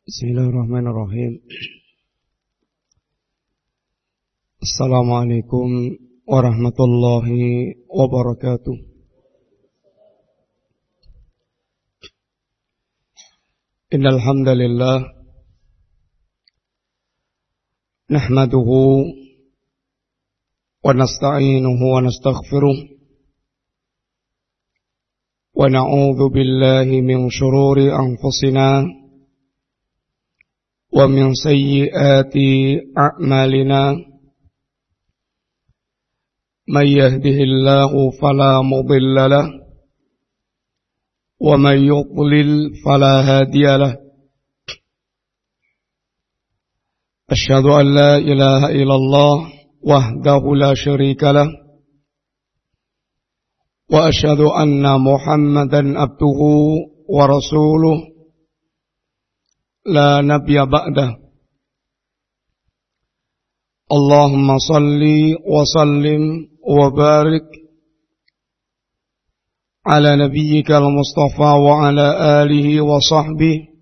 Bismillahirrahmanirrahim. Assalamualaikum warahmatullahi wabarakatuh. Innal hamdalillah nahmaduhu wa nasta'inuhu wa nastaghfiruh wa na'udzu billahi min shururi anfusina wa min sayyiati a'malina may yahdihillahu fala mudilla lahu wa may yudlil fala hadiya lahu asyhadu an la ilaha illallah wahdahu la syarika lahu wa asyhadu anna Muhammadan abduhu wa rasuluh la nabiyya ba'dah. Allahumma salli wa sallim wa barik ala nabiyyika al-Mustafa wa ala alihi wa sahbihi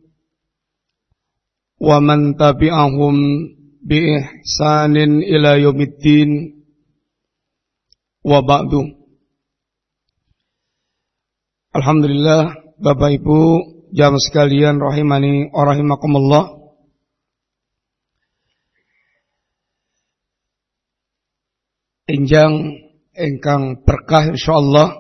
wa man tabi'ahum bi ihsanin ila yaumiddin wa ba'du. Alhamdulillah, Bapak Ibu jamaah sekalian rahimani wa rahimakumullah. Enjang engkang berkah insyaallah.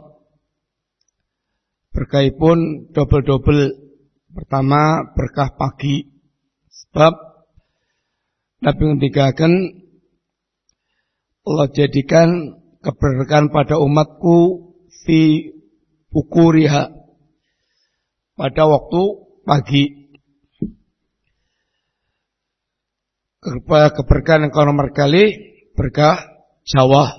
Berkahipun double-double. Pertama berkah pagi. Sebab Nabi ngendikaken Allah jadikan keberkahan pada umatku fi bukuriha, pada waktu pagi. Keberkahan yang nomor kali berkah Jawa.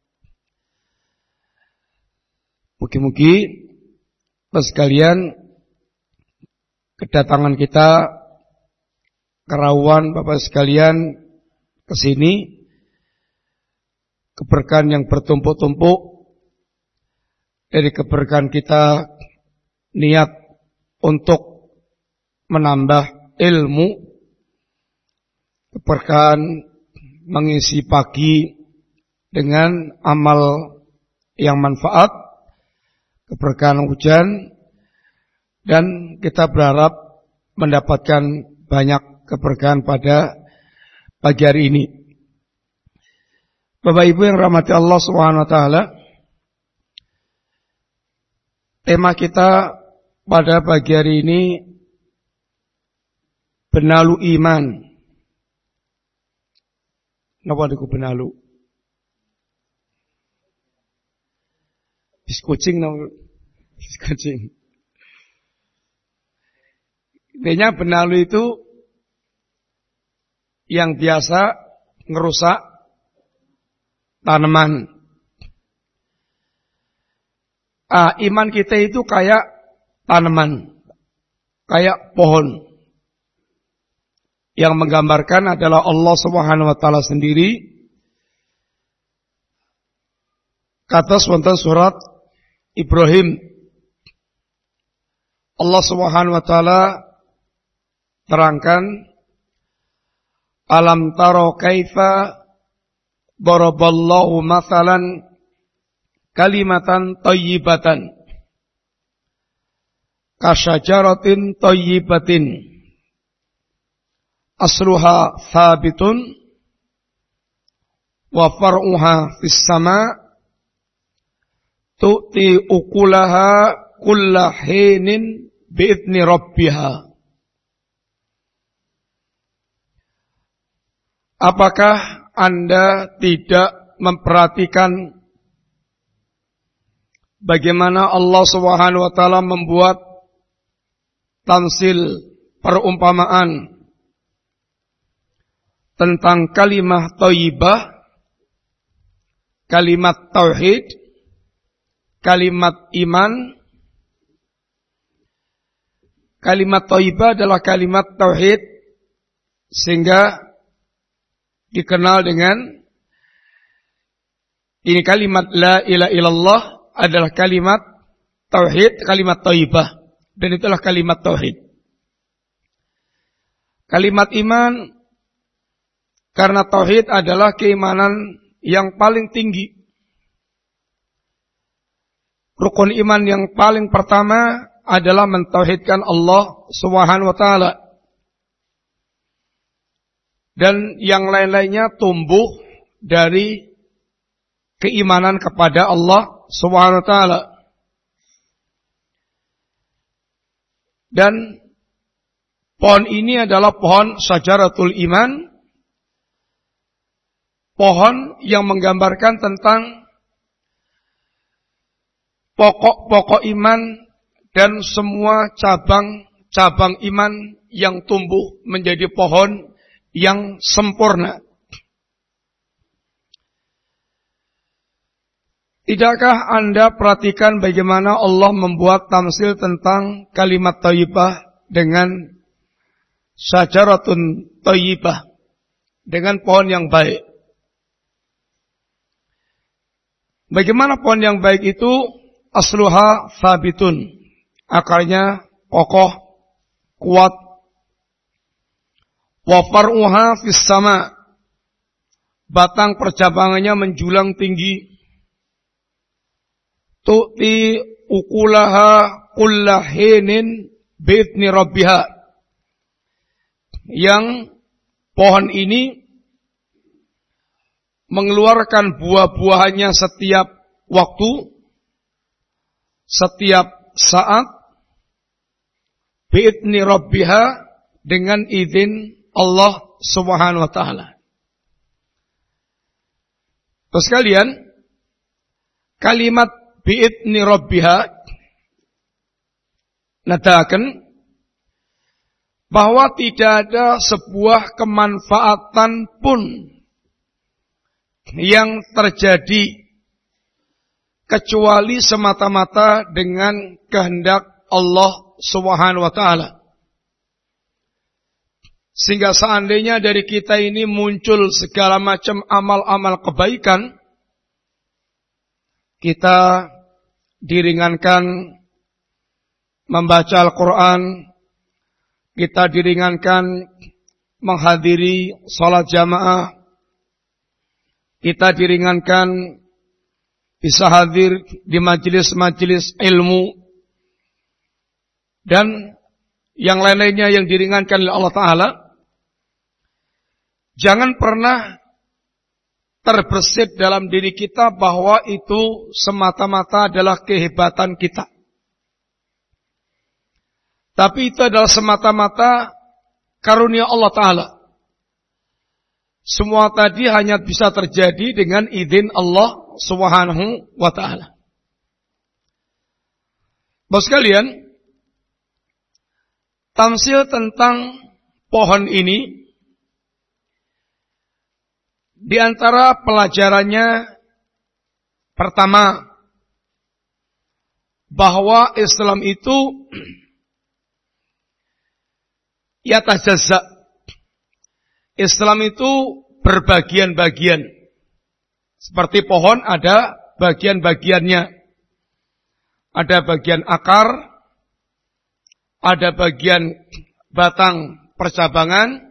Mugi-mugi sekalian kedatangan kita kerawuan Bapak sekalian kesini, keberkahan yang bertumpuk-tumpuk. Dari keberkahan kita niat untuk menambah ilmu, keberkahan mengisi pagi dengan amal yang manfaat, keberkahan hujan, dan kita berharap mendapatkan banyak keberkahan pada pagi hari ini. Bapak Ibu yang rahmati Allah Subhanahu wa taala, tema kita pada pagi hari ini benalu iman. Napa niku benalu? Bis kucing napa? Bis kucing. Intinya benalu itu yang biasa ngerusak tanaman. Iman kita itu kayak tanaman, kayak pohon. Yang menggambarkan adalah Allah Subhanahu wa taala sendiri. Kata wonten surat Ibrahim, Allah Subhanahu wa taala terangkan, alam taro kaifa daraballahu mathalan kalimatan thayyibatan kasyajaratin thayyibatin asluha thabitun wa far'uha fis sama tu'ti ukulaha kulla hinin bi'idni rabbiha. Apakah Anda tidak memperhatikan bagaimana Allah Subhanahu wa taala membuat tamsil, perumpamaan tentang kalimat thayyibah, kalimat tauhid, kalimat iman. Kalimat thayyibah adalah kalimat tauhid, sehingga dikenal dengan ini kalimat la ilaha illallah adalah kalimat tauhid, kalimat thayyibah, dan itulah kalimat tauhid. Kalimat iman karena tauhid adalah keimanan yang paling tinggi. Rukun iman yang paling pertama adalah mentauhidkan Allah Subhanahu wa taala. Dan yang lain-lainnya tumbuh dari keimanan kepada Allah Subhanahu wa taala. Dan pohon ini adalah pohon syajaratul iman, pohon yang menggambarkan tentang pokok-pokok iman dan semua cabang-cabang iman yang tumbuh menjadi pohon yang sempurna. Tidakkah Anda perhatikan bagaimana Allah membuat tamsil tentang kalimat thayyibah dengan syajaratun thayyibah, dengan pohon yang baik? Bagaimana pohon yang baik itu? Asluha sabitun, akarnya kokoh, kuat. Wa far'uha fis sama, batang percabangannya menjulang tinggi. Tu'ti ukulaha kullahinin bi'idni rabbiha, yang pohon ini mengeluarkan buah-buahannya setiap waktu, setiap saat, bi'idni rabbiha, dengan izin Allah Subhanahu wa taala. Terus sekalian, kalimat bi'idni rabbiha nadakan bahwa tidak ada sebuah kemanfaatan pun yang terjadi kecuali semata-mata dengan kehendak Allah Subhanahu wa taala. Sehingga seandainya dari kita ini muncul segala macam amal-amal kebaikan, kita diringankan membaca Al-Quran, kita diringankan menghadiri salat jamaah, kita diringankan bisa hadir di majelis-majelis ilmu, dan yang lain-lainnya yang diringankan oleh Allah Ta'ala. Jangan pernah terbersit dalam diri kita bahwa itu semata-mata adalah kehebatan kita. Tapi itu adalah semata-mata karunia Allah Ta'ala. Semua tadi hanya bisa terjadi dengan izin Allah Subhanahu wa Ta'ala. Bapak sekalian, tamsil tentang pohon ini, di antara pelajarannya pertama, bahwa Islam itu yatajazza. Islam itu berbagian-bagian. Seperti pohon ada bagian-bagiannya. Ada bagian akar, ada bagian batang percabangan,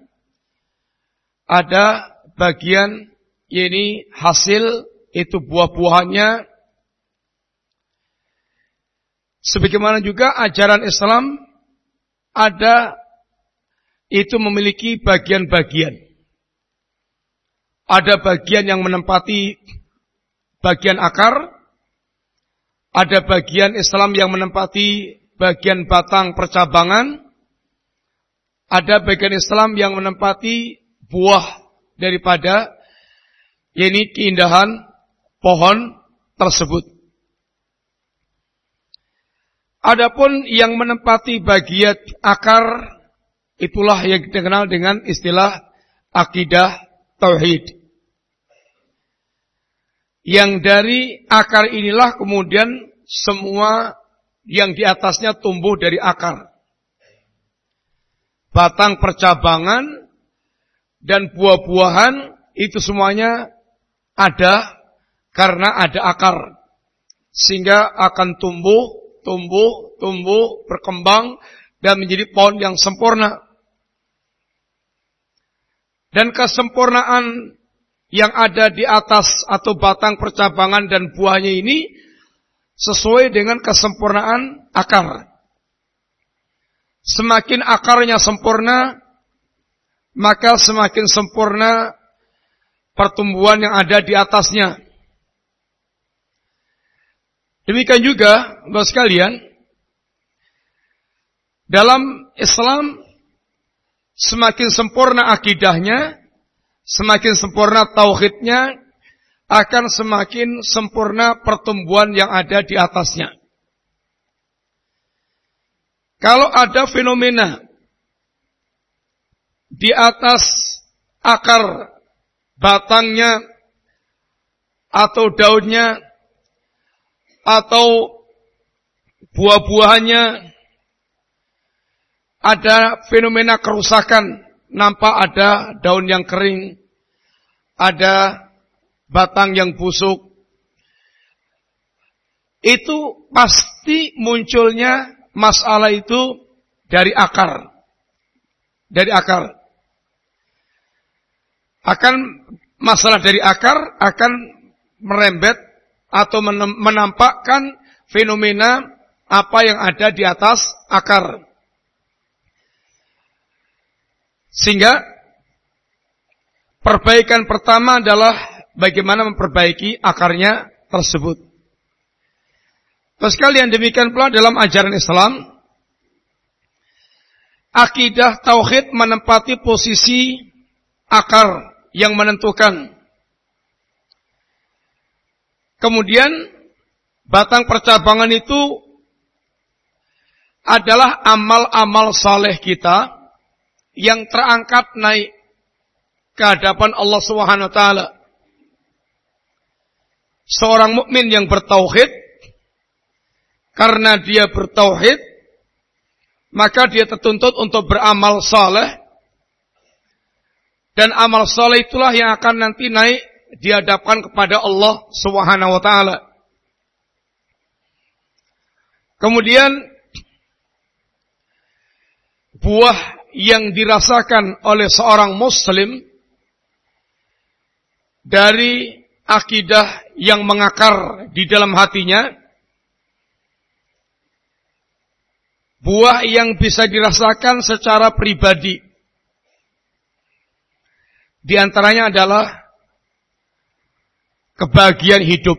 ada bagian ini hasil, itu buah-buahannya. Sebagaimana juga ajaran Islam ada itu memiliki bagian-bagian. Ada bagian yang menempati bagian akar, ada bagian Islam yang menempati bagian batang percabangan, ada bagian Islam yang menempati buah daripada ini keindahan pohon tersebut. Adapun yang menempati bagian akar, itulah yang dikenal dengan istilah akidah tauhid. Yang dari akar inilah kemudian semua yang di atasnya tumbuh dari akar. Batang percabangan dan buah-buahan itu semuanya ada karena ada akar. Sehingga akan tumbuh, berkembang dan menjadi pohon yang sempurna. Dan kesempurnaan yang ada di atas atau batang percabangan dan buahnya ini sesuai dengan kesempurnaan akar. Semakin akarnya sempurna, maka semakin sempurna pertumbuhan yang ada di atasnya. Demikian juga, Bapak sekalian, dalam Islam semakin sempurna akidahnya, semakin sempurna tauhidnya, akan semakin sempurna pertumbuhan yang ada di atasnya. Kalau ada fenomena di atas akar batangnya atau daunnya atau buah-buahannya ada fenomena kerusakan, nampak ada daun yang kering, ada batang yang busuk, itu pasti munculnya masalah itu dari akar. Dari akar. Masalah dari akar akan merembet atau menampakkan fenomena apa yang ada di atas akar. Sehingga perbaikan pertama adalah bagaimana memperbaiki akarnya tersebut. Terus sekalian, demikian pula dalam ajaran Islam, akidah tauhid menempati posisi akar yang menentukan. Kemudian batang percabangan itu adalah amal-amal saleh kita yang terangkat naik ke hadapan Allah Subhanahu wa taala. Seorang mukmin yang bertauhid, karena dia bertauhid, maka dia tertuntut untuk beramal saleh, dan amal saleh itulah yang akan nanti naik dihadapkan kepada Allah Subhanahu wa taala. Kemudian buah yang dirasakan oleh seorang muslim dari akidah yang mengakar di dalam hatinya, buah yang bisa dirasakan secara pribadi, di antaranya adalah kebahagiaan hidup.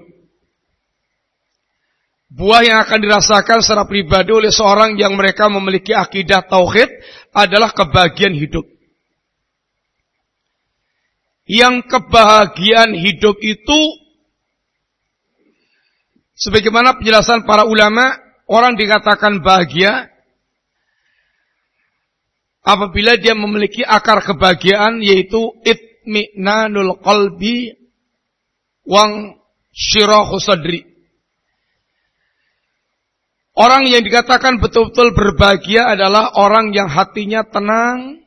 Buah yang akan dirasakan secara pribadi oleh seorang yang mereka memiliki akidah tauhid adalah kebahagiaan hidup. Yang kebahagiaan hidup itu, sebagaimana penjelasan para ulama, orang dikatakan bahagia apabila dia memiliki akar kebahagiaan, yaitu itmi'nanul qalbi wang syirahu sadri. Orang yang dikatakan betul-betul berbahagia adalah orang yang hatinya tenang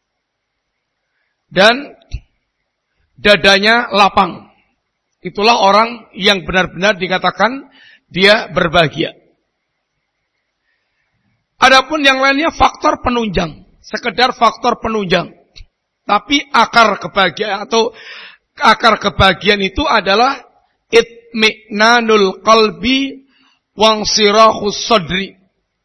dan dadanya lapang. Itulah orang yang benar-benar dikatakan dia berbahagia. Adapun yang lainnya faktor penunjang, sekedar faktor penunjang. Tapi akar kebahagiaan atau akar kebahagiaan itu adalah itmi'nanul qalbi wangsirahus sadri.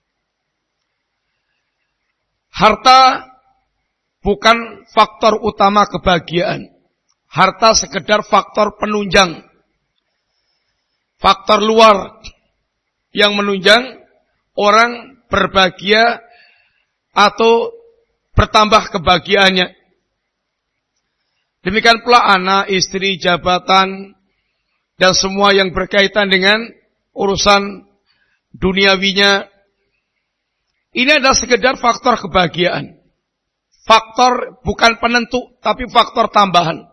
Harta bukan faktor utama kebahagiaan. Harta sekedar faktor penunjang. Faktor luar yang menunjang orang berbahagia atau bertambah kebahagiaannya. Demikian pula anak, istri, jabatan, dan semua yang berkaitan dengan urusan duniawinya. Ini adalah sekedar faktor kebahagiaan. Faktor bukan penentu, tapi faktor tambahan.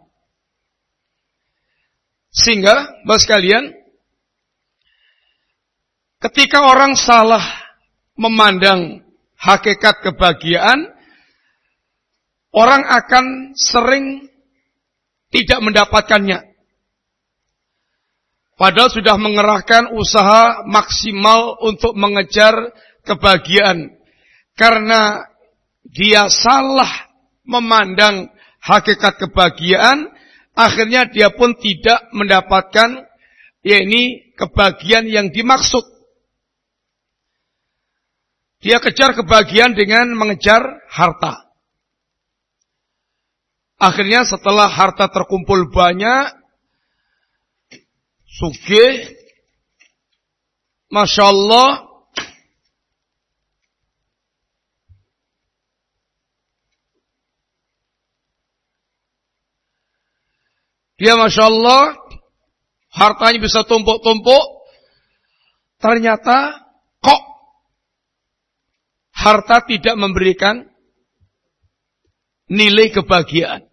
Sehingga, Bapak sekalian, ketika orang salah memandang hakikat kebahagiaan, orang akan sering tidak mendapatkannya. Padahal sudah mengerahkan usaha maksimal untuk mengejar kebahagiaan. Karena dia salah memandang hakikat kebahagiaan, akhirnya dia pun tidak mendapatkan yakni kebahagiaan yang dimaksud. Dia kejar kebahagiaan dengan mengejar harta. Akhirnya setelah harta terkumpul banyak, sugih, Masya Allah, dia Masya Allah, hartanya bisa tumpuk-tumpuk, ternyata kok harta tidak memberikan nilai kebahagiaan.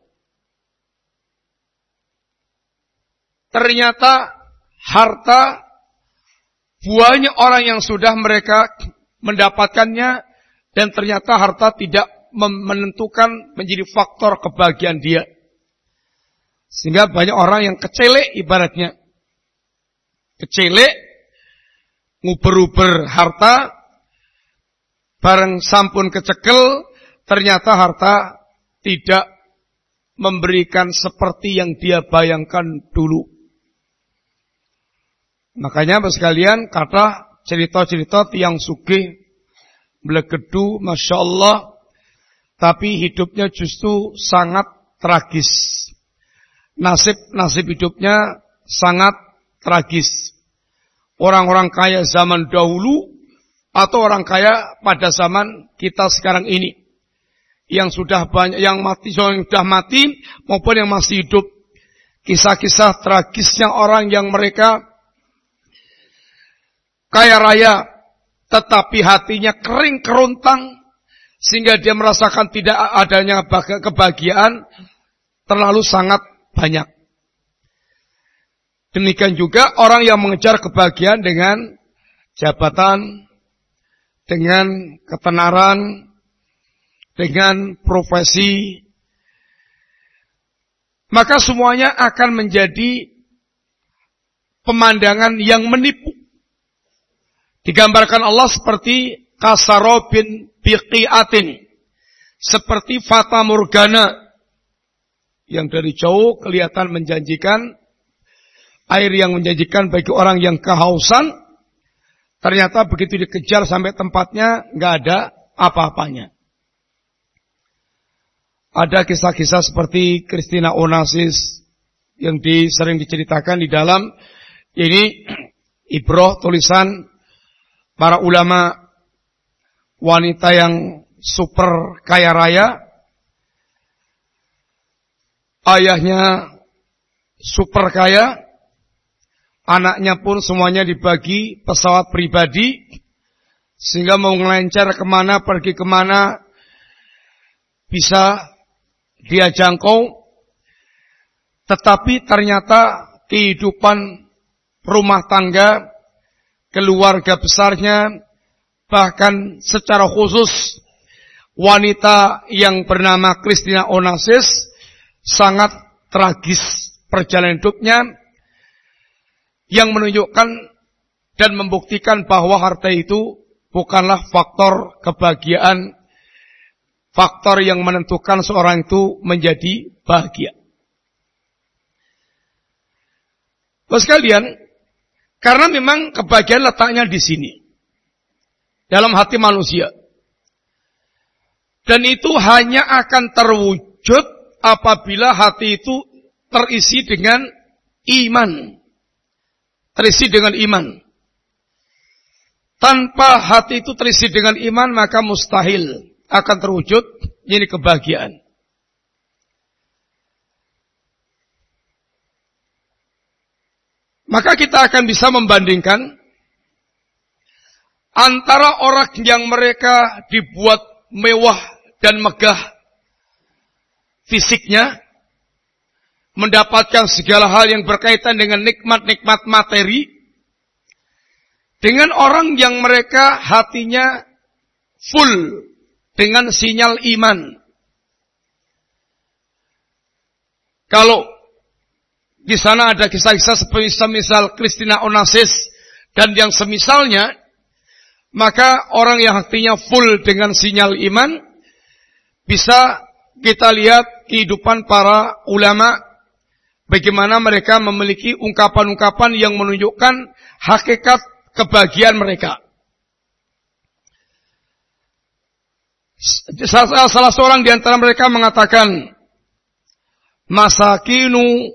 Ternyata harta, banyak orang yang sudah mereka mendapatkannya, dan ternyata harta tidak menentukan menjadi faktor kebahagiaan dia. Sehingga banyak orang yang kecelek ibaratnya. Kecelek, nguber-uber harta, bareng sampun kecekel, ternyata harta tidak memberikan seperti yang dia bayangkan dulu. Makanya sekalian kata cerita-cerita tiang sugih blegedu, Masya Allah, tapi hidupnya justru sangat tragis. Nasib hidupnya sangat tragis. Orang-orang kaya zaman dahulu atau orang kaya pada zaman kita sekarang ini, yang sudah banyak, yang sudah mati maupun yang masih hidup, kisah-kisah tragisnya orang yang mereka kaya raya tetapi hatinya kering kerontang sehingga dia merasakan tidak adanya kebahagiaan terlalu sangat banyak. Demikian juga orang yang mengejar kebahagiaan dengan jabatan, dengan ketenaran, dengan profesi, maka semuanya akan menjadi pemandangan yang menipu. Digambarkan Allah seperti kasarobin biqi'atin, seperti fata morgana yang dari jauh kelihatan menjanjikan, air yang menjanjikan bagi orang yang kehausan, ternyata begitu dikejar sampai tempatnya nggak ada apa-apanya. Ada kisah-kisah seperti Christina Onassis yang sering diceritakan di dalam ini ibroh tulisan para ulama, wanita yang super kaya raya, ayahnya super kaya, anaknya pun semuanya dibagi pesawat pribadi, sehingga mau ngelencer kemana, pergi kemana, bisa dia jangkau. Tetapi ternyata kehidupan rumah tangga, keluarga besarnya, bahkan secara khusus wanita yang bernama Christina Onassis, sangat tragis perjalanan hidupnya, yang menunjukkan dan membuktikan bahwa harta itu bukanlah faktor kebahagiaan, faktor yang menentukan seorang itu menjadi bahagia. Bapak sekalian, karena memang kebahagiaan letaknya di sini, dalam hati manusia. Dan itu hanya akan terwujud apabila hati itu terisi dengan iman. Terisi dengan iman. Tanpa hati itu terisi dengan iman, maka mustahil akan terwujud ini kebahagiaan. Maka kita akan bisa membandingkan antara orang yang mereka dibuat mewah dan megah fisiknya, mendapatkan segala hal yang berkaitan dengan nikmat-nikmat materi, dengan orang yang mereka hatinya full dengan sinyal iman. Kalau di sana ada kisah-kisah semisal Christina Onassis dan yang semisalnya, maka orang yang hatinya full dengan sinyal iman bisa kita lihat kehidupan para ulama, bagaimana mereka memiliki ungkapan-ungkapan yang menunjukkan hakikat kebahagiaan mereka. Salah seorang di antara mereka mengatakan, masakinu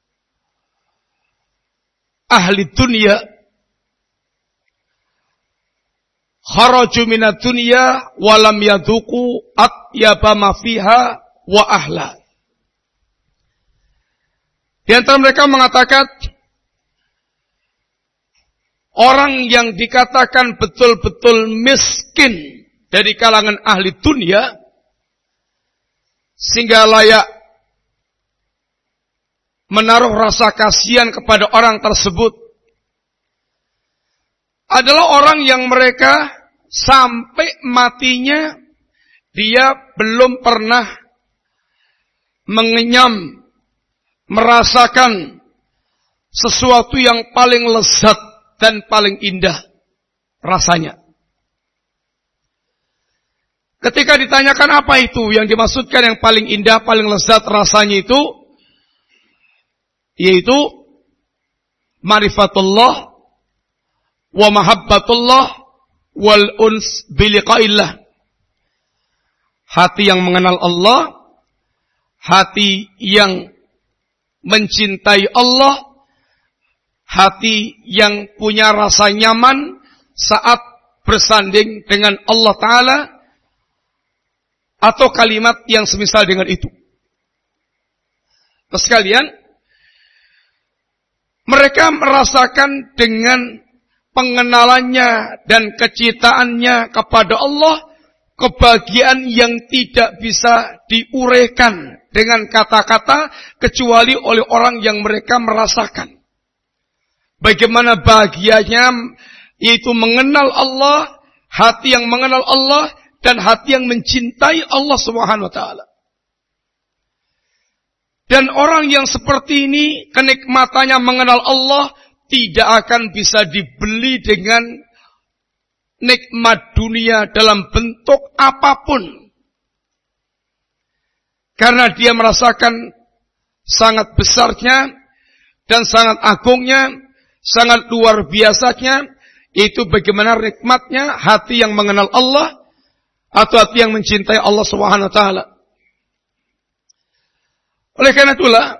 ahli dunya kharaju minad dunya wa lam yaduqu atyaba ma fiha wa ahla. Di antara mereka mengatakan, orang yang dikatakan betul-betul miskin dari kalangan ahli dunia, sehingga layak menaruh rasa kasihan kepada orang tersebut, adalah orang yang mereka sampai matinya dia belum pernah mengenyam, merasakan sesuatu yang paling lezat dan paling indah rasanya. Ketika ditanyakan apa itu yang dimaksudkan yang paling indah, paling lezat rasanya itu, yaitu ma'rifatullah wa mahabbatullah wal uns biliqaillah. Hati yang mengenal Allah, hati yang mencintai Allah, hati yang punya rasa nyaman saat bersanding dengan Allah Ta'ala, atau kalimat yang semisal dengan itu. Terus sekalian, mereka merasakan dengan pengenalannya dan kecintaannya kepada Allah, kebahagiaan yang tidak bisa diuraikan dengan kata-kata kecuali oleh orang yang mereka merasakan. Bagaimana bahagianya, yaitu mengenal Allah, hati yang mengenal Allah, dan hati yang mencintai Allah Subhanahu wa taala. Dan orang yang seperti ini, kenikmatannya mengenal Allah tidak akan bisa dibeli dengan nikmat dunia dalam bentuk apapun. Karena dia merasakan sangat besarnya dan sangat agungnya, sangat luar biasanya, itu bagaimana nikmatnya hati yang mengenal Allah atau hati yang mencintai Allah Subhanahu wa taala. Oleh karena itulah,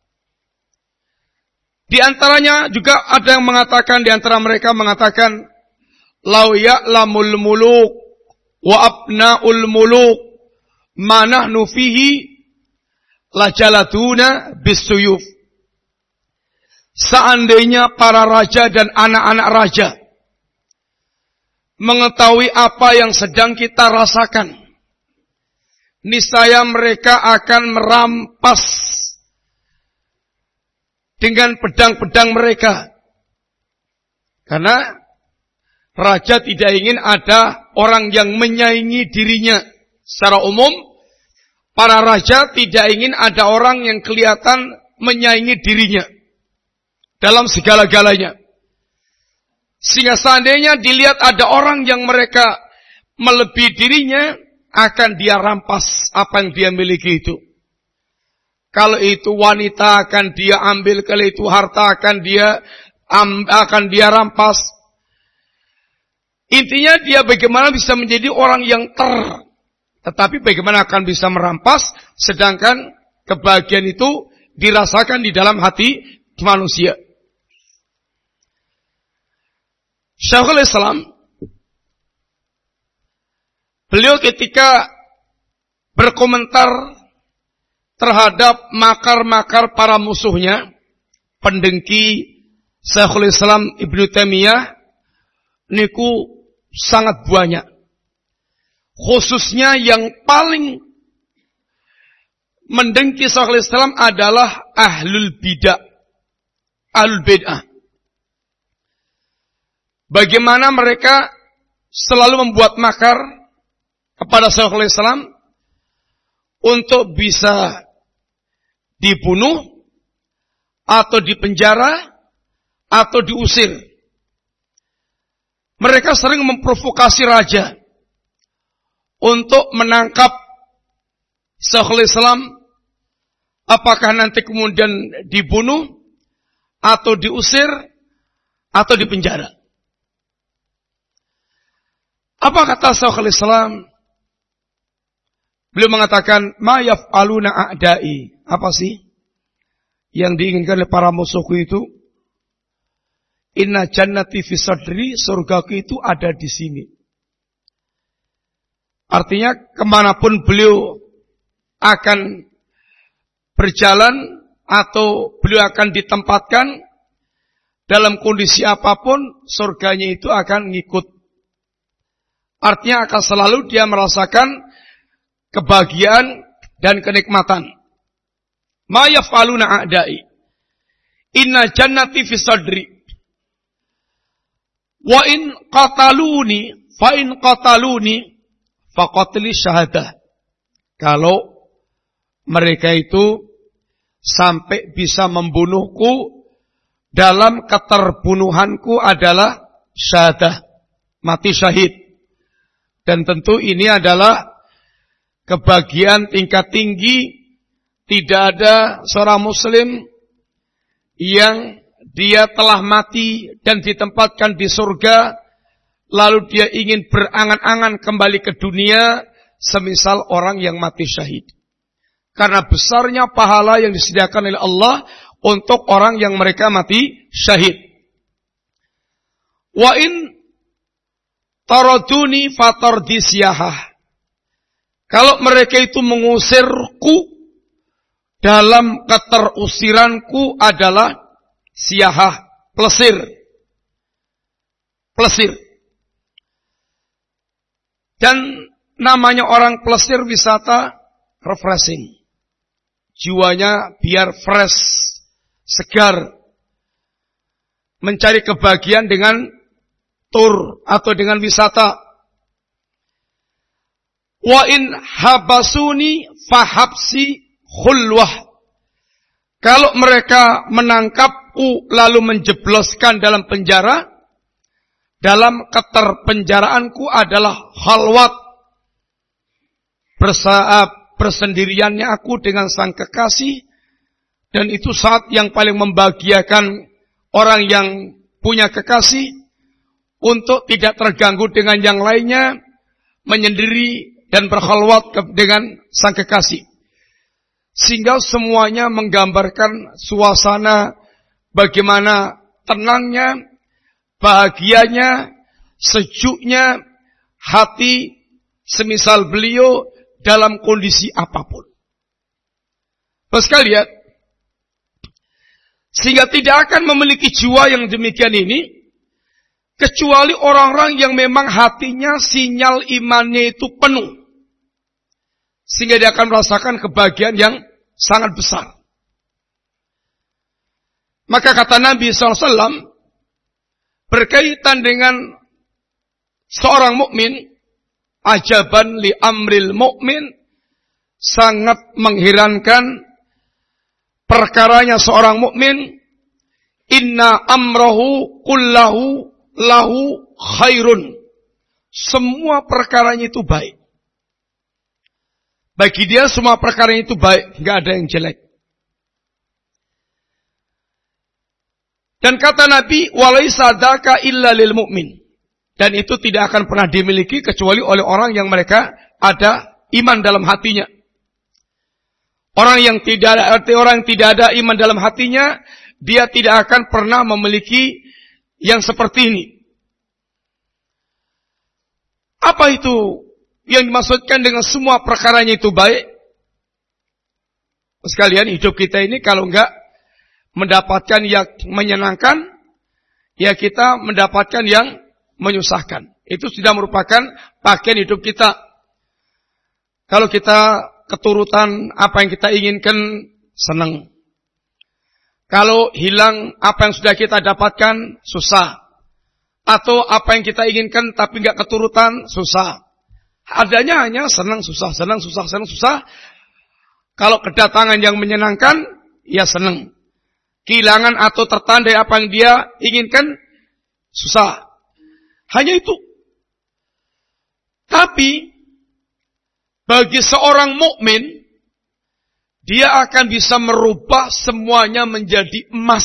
di antaranya juga ada yang mengatakan, di antara mereka mengatakan, lau ya'lamul muluk wa abna'ul muluk ma nahnu fihi lajalatuna bisuyuf. Seandainya para raja dan anak-anak raja mengetahui apa yang sedang kita rasakan, niscaya mereka akan merampas dengan pedang-pedang mereka. Karena raja tidak ingin ada orang yang menyaingi dirinya. Secara umum, para raja tidak ingin ada orang yang kelihatan menyaingi dirinya dalam segala-galanya. Sehingga seandainya dilihat ada orang yang mereka melebihi dirinya, akan dia rampas apa yang dia miliki itu. Kalau itu wanita akan dia ambil, kalau itu harta akan dia rampas. Intinya dia bagaimana bisa menjadi orang yang tetapi bagaimana akan bisa merampas, sedangkan kebahagiaan itu dirasakan di dalam hati manusia. Syekhul Islam, beliau ketika berkomentar terhadap makar-makar para musuhnya, pendengki Syekhul Islam Ibnu Taimiyah, niku sangat banyak. Khususnya yang paling mendengki Syekhul Islam adalah ahlul bid'ah, ahlul bid'ah. Bagaimana mereka selalu membuat makar kepada Syekhul Islam untuk bisa dibunuh atau dipenjara atau diusir. Mereka sering memprovokasi raja untuk menangkap Syekhul Islam apakah nanti kemudian dibunuh atau diusir atau dipenjara? Apa kata Syekhul Islam? Beliau mengatakan, ma yaf'aluna a'da'i. Apa sih yang diinginkan oleh para musuhku itu? Inna jannati fi sadri, surgaku itu ada di sini. Artinya kemanapun beliau akan berjalan atau beliau akan ditempatkan dalam kondisi apapun, surganya itu akan ngikut. Artinya akan selalu dia merasakan kebahagiaan dan kenikmatan. Ma yaf'aluna a'da'i. Inna jannati fi sadri. Wa in qataluni, fa in qataluni faqatli syahadah. Kalau mereka itu sampai bisa membunuhku, dalam keterbunuhanku adalah syahadah, mati syahid. Dan tentu ini adalah kebahagiaan tingkat tinggi. Tidak ada seorang muslim yang dia telah mati dan ditempatkan di surga, lalu dia ingin berangan-angan kembali ke dunia, semisal orang yang mati syahid. Karena besarnya pahala yang disediakan oleh Allah untuk orang yang mereka mati syahid. Wa in taraduni fatardi siyahah. Kalau mereka itu mengusirku, dalam keterusiranku adalah siyahah, plesir. Plesir. Dan namanya orang plesir wisata refreshing. Jiwanya biar fresh, segar. Mencari kebahagiaan dengan tur atau dengan wisata. Wa in habasuni fahabsi khulwah. Kalau mereka menangkapku lalu menjebloskan dalam penjara, dalam keterpenjaraanku adalah khalwat. Bersendiriannya aku dengan sang kekasih, dan itu saat yang paling membahagiakan orang yang punya kekasih untuk tidak terganggu dengan yang lainnya, menyendiri dan berkhalwat dengan sang kekasih. Sehingga semuanya menggambarkan suasana bagaimana tenangnya, bahagianya, sejuknya hati semisal beliau dalam kondisi apapun. Bapak sekalian, sehingga tidak akan memiliki jiwa yang demikian ini kecuali orang-orang yang memang hatinya sinyal imannya itu penuh. Sehingga dia akan merasakan kebahagiaan yang sangat besar. Maka kata Nabi SAW, berkaitan dengan seorang mukmin, ajaban li amril mukmin, sangat mengherankan perkaranya seorang mukmin. Inna amrahu kullahu lahu khairun. Semua perkaranya itu baik. Bagi dia semua perkara itu baik, enggak ada yang jelek. Dan kata Nabi, walaisa dzaka illa lil mu'min. Dan itu tidak akan pernah dimiliki kecuali oleh orang yang mereka ada iman dalam hatinya. Orang yang tidak ada iman dalam hatinya, dia tidak akan pernah memiliki yang seperti ini. Apa itu yang dimaksudkan dengan semua perkaranya itu baik? Sekalian, hidup kita ini kalau enggak mendapatkan yang menyenangkan, ya kita mendapatkan yang menyusahkan. Itu sudah merupakan bagian hidup kita. Kalau kita keturutan apa yang kita inginkan, senang. Kalau hilang apa yang sudah kita dapatkan, susah. Atau apa yang kita inginkan tapi enggak keturutan, susah. Adanya hanya senang, susah, senang, susah, senang, susah. Kalau kedatangan yang menyenangkan, ya senang. Kehilangan atau tertandai apa yang dia inginkan, susah. Hanya itu. Tapi bagi seorang mukmin, dia akan bisa merubah semuanya menjadi emas.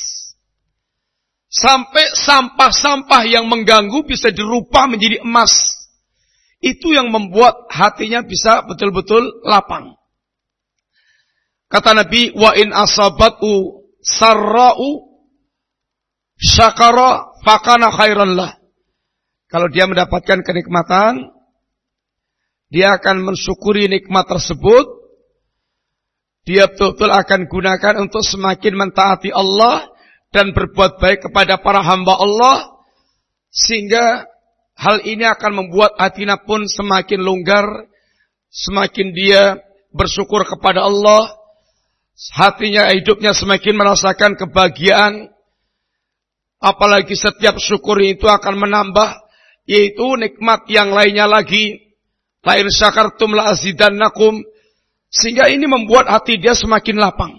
Sampai sampah-sampah yang mengganggu bisa dirubah menjadi emas. Itu yang membuat hatinya bisa betul-betul lapang. Kata Nabi, wa in asabatu sarra'u syakara fakana khairan lah. Kalau dia mendapatkan kenikmatan, dia akan mensyukuri nikmat tersebut. Dia betul-betul akan gunakan untuk semakin mentaati Allah dan berbuat baik kepada para hamba Allah, sehingga hal ini akan membuat hatinya pun semakin longgar, semakin dia bersyukur kepada Allah, hatinya, hidupnya semakin merasakan kebahagiaan. Apalagi setiap syukur itu akan menambah, yaitu nikmat yang lainnya lagi. La in syakartum la azidannakum. Sehingga ini membuat hati dia semakin lapang.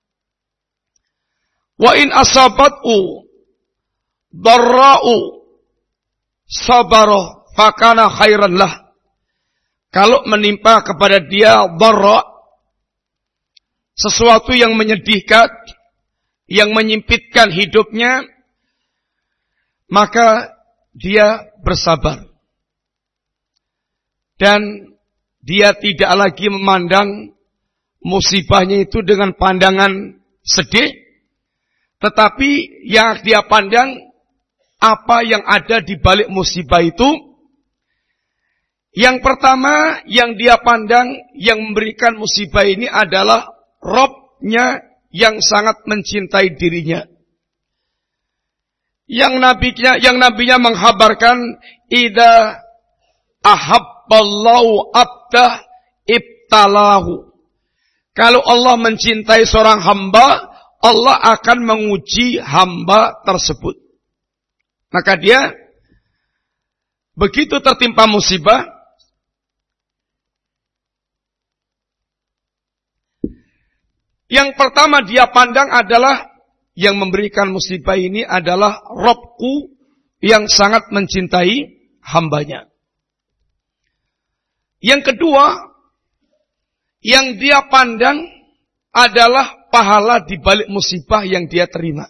Wa in asabat'u darra'u sabara fakana khairan lah. Kalau menimpa kepada dia darra, sesuatu yang menyedihkan, yang menyimpitkan hidupnya, maka dia bersabar. Dan dia tidak lagi memandang musibahnya itu dengan pandangan sedih, tetapi yang dia pandang apa yang ada di balik musibah itu. Yang pertama yang dia pandang, yang memberikan musibah ini adalah Rabb-nya yang sangat mencintai dirinya. Yang nabinya menghabarkan, idza ahabballahu abdah ibtalahu. Kalau Allah mencintai seorang hamba, Allah akan menguji hamba tersebut. Maka dia begitu tertimpa musibah, yang pertama dia pandang adalah yang memberikan musibah ini adalah Rabbku yang sangat mencintai hambanya. Yang kedua, yang dia pandang adalah pahala di balik musibah yang dia terima.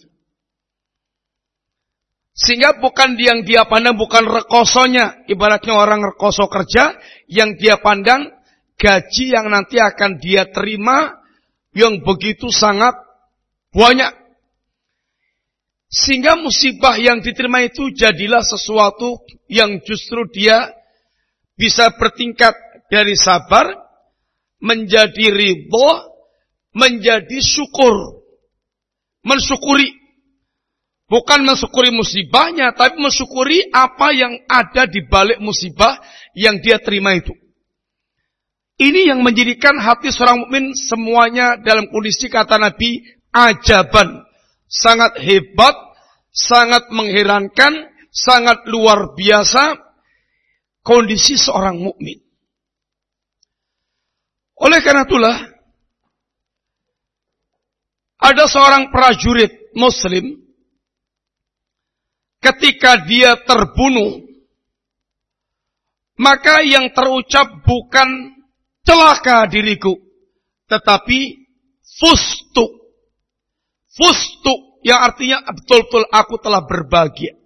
Sehingga bukan yang dia pandang bukan rekosonya, ibaratnya orang rekoso kerja, yang dia pandang gaji yang nanti akan dia terima yang begitu sangat banyak. Sehingga musibah yang diterima itu jadilah sesuatu yang justru dia bisa bertingkat dari sabar, menjadi ridho, menjadi syukur. Mensyukuri. Bukan mensyukuri musibahnya, tapi mensyukuri apa yang ada di balik musibah yang dia terima itu. Ini yang menjadikan hati seorang mukmin semuanya dalam kondisi kata Nabi, ajaban. Sangat hebat, sangat mengherankan, sangat luar biasa kondisi seorang mukmin. Oleh karena itulah, ada seorang prajurit Muslim, ketika dia terbunuh, maka yang terucap bukan celaka diriku, tetapi fustu. Fustu yang artinya betul-betul aku telah berbahagia.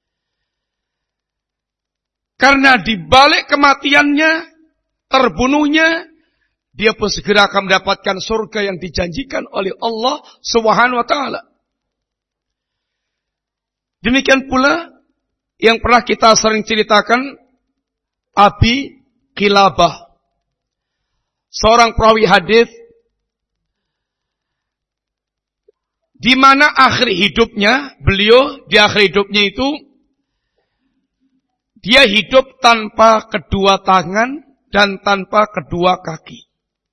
Karena di balik kematiannya, terbunuhnya, dia pun segera akan mendapatkan surga yang dijanjikan oleh Allah Subhanahu wa taala. Demikian pula yang pernah kita sering ceritakan, Abi Qilabah, seorang perawi hadis di mana akhir hidupnya, beliau di akhir hidupnya itu dia hidup tanpa kedua tangan dan tanpa kedua kaki.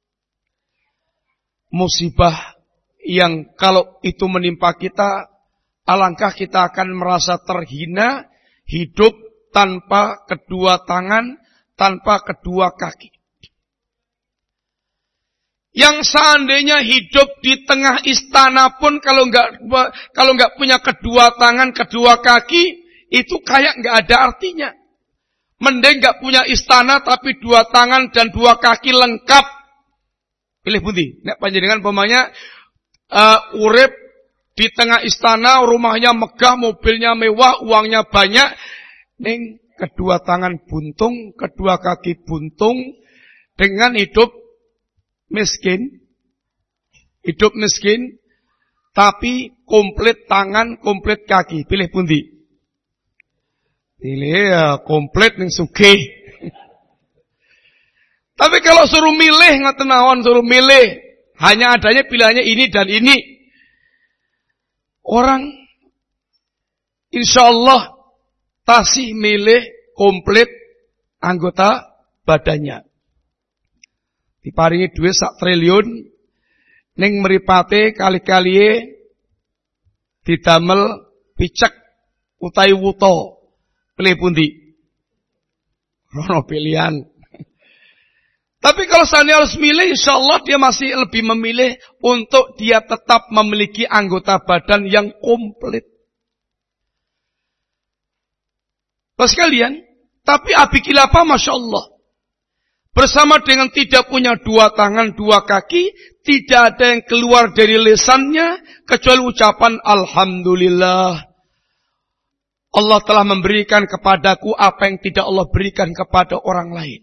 Musibah yang kalau itu menimpa kita, alangkah kita akan merasa terhina, hidup tanpa kedua tangan, tanpa kedua kaki. Yang seandainya hidup di tengah istana pun kalau nggak punya kedua tangan, kedua kaki, itu kayak nggak ada artinya. Mending nggak punya istana tapi dua tangan dan dua kaki lengkap. Pilih pundi? Nek panjenengan pemanya urip di tengah istana, rumahnya megah, mobilnya mewah, uangnya banyak, ning kedua tangan buntung, kedua kaki buntung, dengan hidup miskin, tapi komplit tangan, komplit kaki. Pilih pundi? Pilih ya komplit ning sugih. Tapi kalau suruh milih ngoten mawon, suruh milih, hanya adanya pilihannya ini dan ini. Orang insyaallah tasih milih komplit anggota badannya. Diparingi duit 1 triliun ning mripate kali-kaliye didamel picek utawi wuta. Pilih pundi? Rono pilihan. Tapi kalau saya harus milih, insyaallah dia masih lebih memilih untuk dia tetap memiliki anggota badan yang komplit. Terus kalian, tapi abi kilafah Masya Allah. Bersama dengan tidak punya 2 tangan, 2 kaki, tidak ada yang keluar dari lisannya, kecuali ucapan Alhamdulillah. Allah telah memberikan kepadaku apa yang tidak Allah berikan kepada orang lain.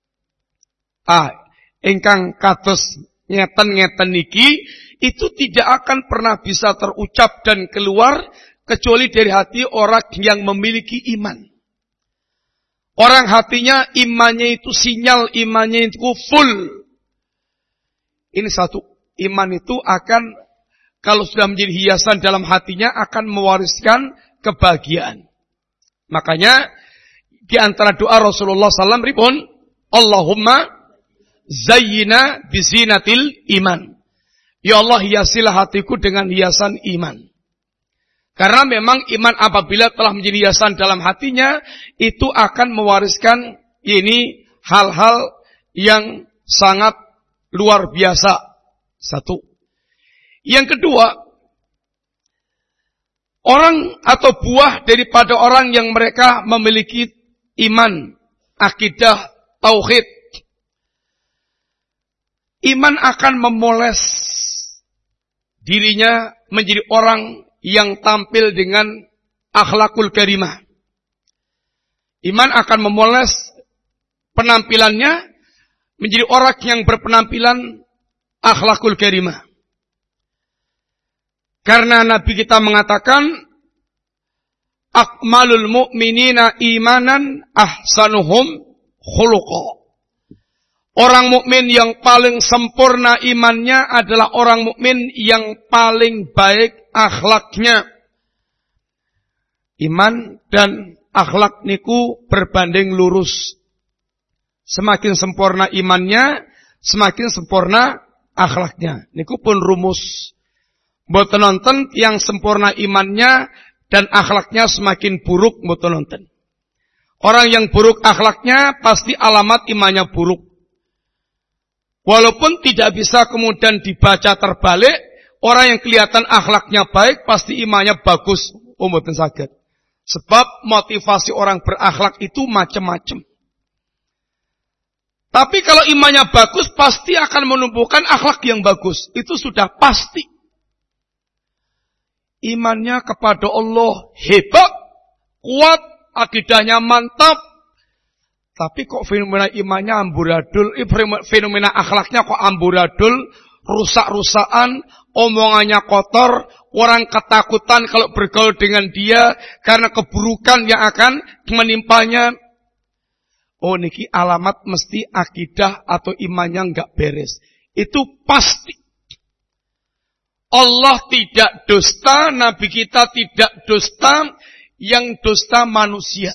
Ingkang kados ngeten-ngeten niki, itu tidak akan pernah bisa terucap dan keluar, kecuali dari hati orang yang memiliki iman. Orang hatinya imannya itu sinyal, imannya itu full. Ini satu, iman itu akan, kalau sudah menjadi hiasan dalam hatinya, akan mewariskan kebahagiaan. Makanya, di antara doa Rasulullah SAW, ribun, Allahumma zayyina bizinatil iman. Ya Allah, hiasilah hatiku dengan hiasan iman. Karena memang iman apabila telah menjadi hiasan dalam hatinya, itu akan mewariskan ini hal-hal yang sangat luar biasa. Satu. Yang kedua, orang atau buah daripada orang yang mereka memiliki iman, akidah, tauhid. Iman akan memoles dirinya menjadi orang yang tampil dengan akhlakul karimah. Iman akan memoles penampilannya menjadi orang yang berpenampilan akhlakul karimah. Karena Nabi kita mengatakan, akmalul mu'minina imanan ahsanuhum khuluqa. Orang mukmin yang paling sempurna imannya adalah orang mukmin yang paling baik akhlaknya. Iman dan akhlak niku berbanding lurus. Semakin sempurna imannya, semakin sempurna akhlaknya. Niku pun rumus. Mboten nonton yang sempurna imannya dan akhlaknya semakin buruk mboten nonton. Orang yang buruk akhlaknya pasti alamat imannya buruk. Walaupun tidak bisa kemudian dibaca terbalik, orang yang kelihatan akhlaknya baik pasti imannya bagus. Mboten saged. Sebab motivasi orang berakhlak itu macam-macam. Tapi kalau imannya bagus pasti akan menumbuhkan akhlak yang bagus. Itu sudah pasti. Imannya kepada Allah hebat, kuat, akidahnya mantap. Tapi kok fenomena imannya amburadul, fenomena akhlaknya kok amburadul, rusak-rusakan, omongannya kotor, orang ketakutan kalau bergaul dengan dia karena keburukan yang akan menimpanya. Oh, niki alamat mesti akidah atau imannya enggak beres. Itu pasti. Allah tidak dusta, Nabi kita tidak dusta, yang dusta manusia.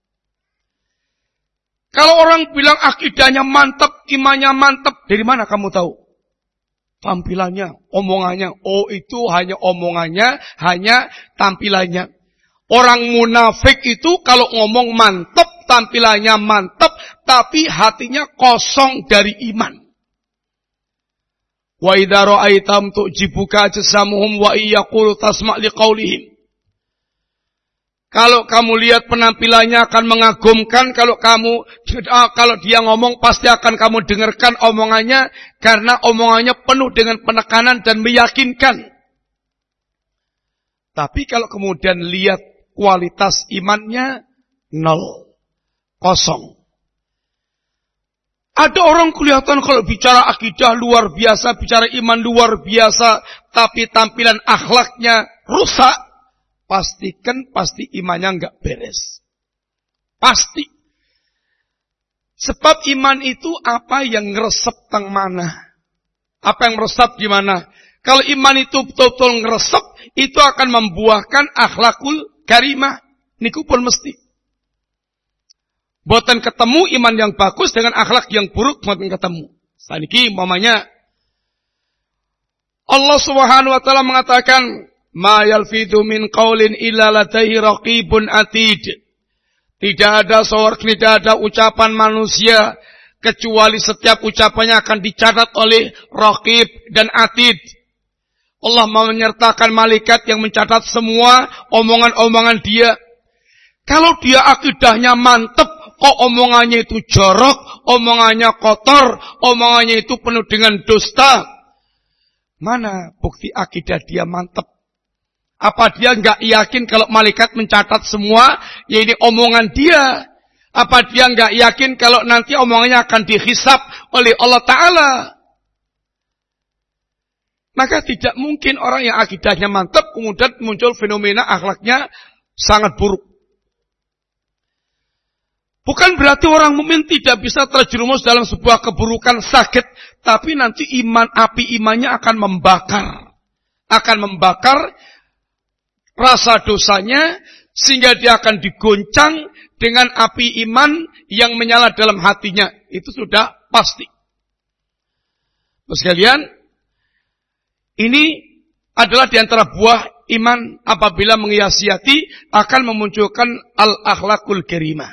Kalau orang bilang akidahnya mantap, imannya mantap, dari mana kamu tahu? Tampilannya, omongannya. Oh, itu hanya omongannya, hanya tampilannya. Orang munafik itu kalau ngomong mantap, tampilannya mantap, tapi hatinya kosong dari iman. Wa idza ra'aitam tu'jibuka ajsamuhum wa iyaqulu tasma' liqaulihim. Kalau kamu lihat penampilannya akan mengagumkan, kalau dia ngomong pasti akan kamu dengarkan omongannya karena omongannya penuh dengan penekanan dan meyakinkan. Tapi kalau kemudian lihat kualitas imannya 0, kosong. Ada orang kelihatan kalau bicara akidah luar biasa, bicara iman luar biasa, tapi tampilan akhlaknya rusak. Pastikan pasti imannya enggak beres. Pasti. Sebab iman itu apa yang ngeresep teng mana? Apa yang meresap di mana? Kalau iman itu betul-betul ngeresep, itu akan membuahkan akhlakul karimah. Niku pun mesti. Boten ketemu iman yang bagus dengan akhlak yang buruk boten ketemu. Saniki umpamanya Allah Subhanahu wa taala mengatakan ma yalfidhu min qaulin illa ladaihi raqibun atid. Tidak ada ucapan manusia kecuali setiap ucapannya akan dicatat oleh raqib dan atid. Allah menyertakan malaikat yang mencatat semua omongan-omongan dia. Kalau dia akidahnya mantep, kok omongannya itu jorok, omongannya kotor, omongannya itu penuh dengan dusta. Mana bukti akidah dia mantep? Apa dia enggak yakin kalau malaikat mencatat semua, ya ini omongan dia? Apa dia enggak yakin kalau nanti omongannya akan dihisab oleh Allah Ta'ala? Maka tidak mungkin orang yang akidahnya mantap kemudian muncul fenomena akhlaknya sangat buruk. Bukan berarti orang mukmin tidak bisa terjerumus dalam sebuah keburukan sakit, tapi nanti api imannya akan membakar rasa dosanya, sehingga dia akan digoncang dengan api iman yang menyala dalam hatinya. Itu sudah pasti. Sekalian, ini adalah di antara buah iman apabila menghiasi hati akan memunculkan al-akhlakul karimah.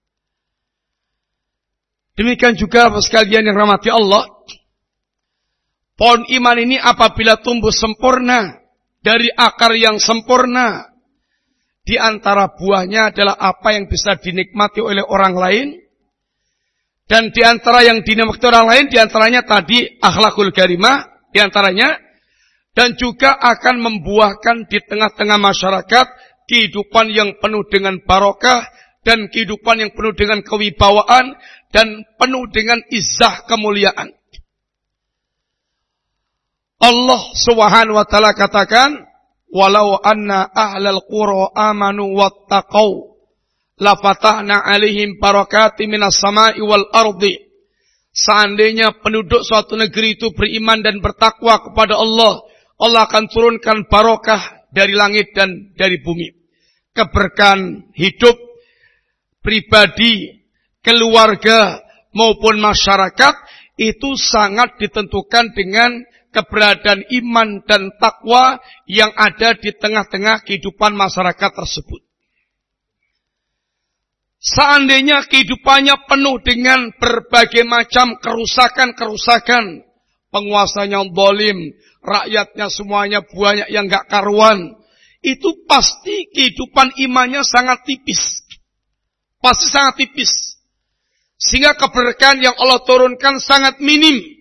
Demikian juga sekalian yang rahmati Allah, pohon iman ini apabila tumbuh sempurna, dari akar yang sempurna, di antara buahnya adalah apa yang bisa dinikmati oleh orang lain, dan di antara yang dinikmati orang lain, di antaranya tadi akhlakul karimah, di antaranya, dan juga akan membuahkan di tengah-tengah masyarakat kehidupan yang penuh dengan barokah dan kehidupan yang penuh dengan kewibawaan dan penuh dengan izzah kemuliaan. Allah Subhanahu wa taala katakan, "Walau anna ahlal qura amanu wattaqau la fatahna 'alaihim barakatim minas sama'i wal ardi." Seandainya penduduk suatu negeri itu beriman dan bertakwa kepada Allah, Allah akan turunkan barokah dari langit dan dari bumi. Keberkahan hidup pribadi, keluarga maupun masyarakat itu sangat ditentukan dengan keberadaan iman dan takwa yang ada di tengah-tengah kehidupan masyarakat tersebut. Seandainya kehidupannya penuh dengan berbagai macam kerusakan-kerusakan, penguasanya zalim, rakyatnya semuanya banyak yang gak karuan, itu pasti kehidupan imannya sangat tipis. Pasti sangat tipis. Sehingga keberkahan yang Allah turunkan sangat minim.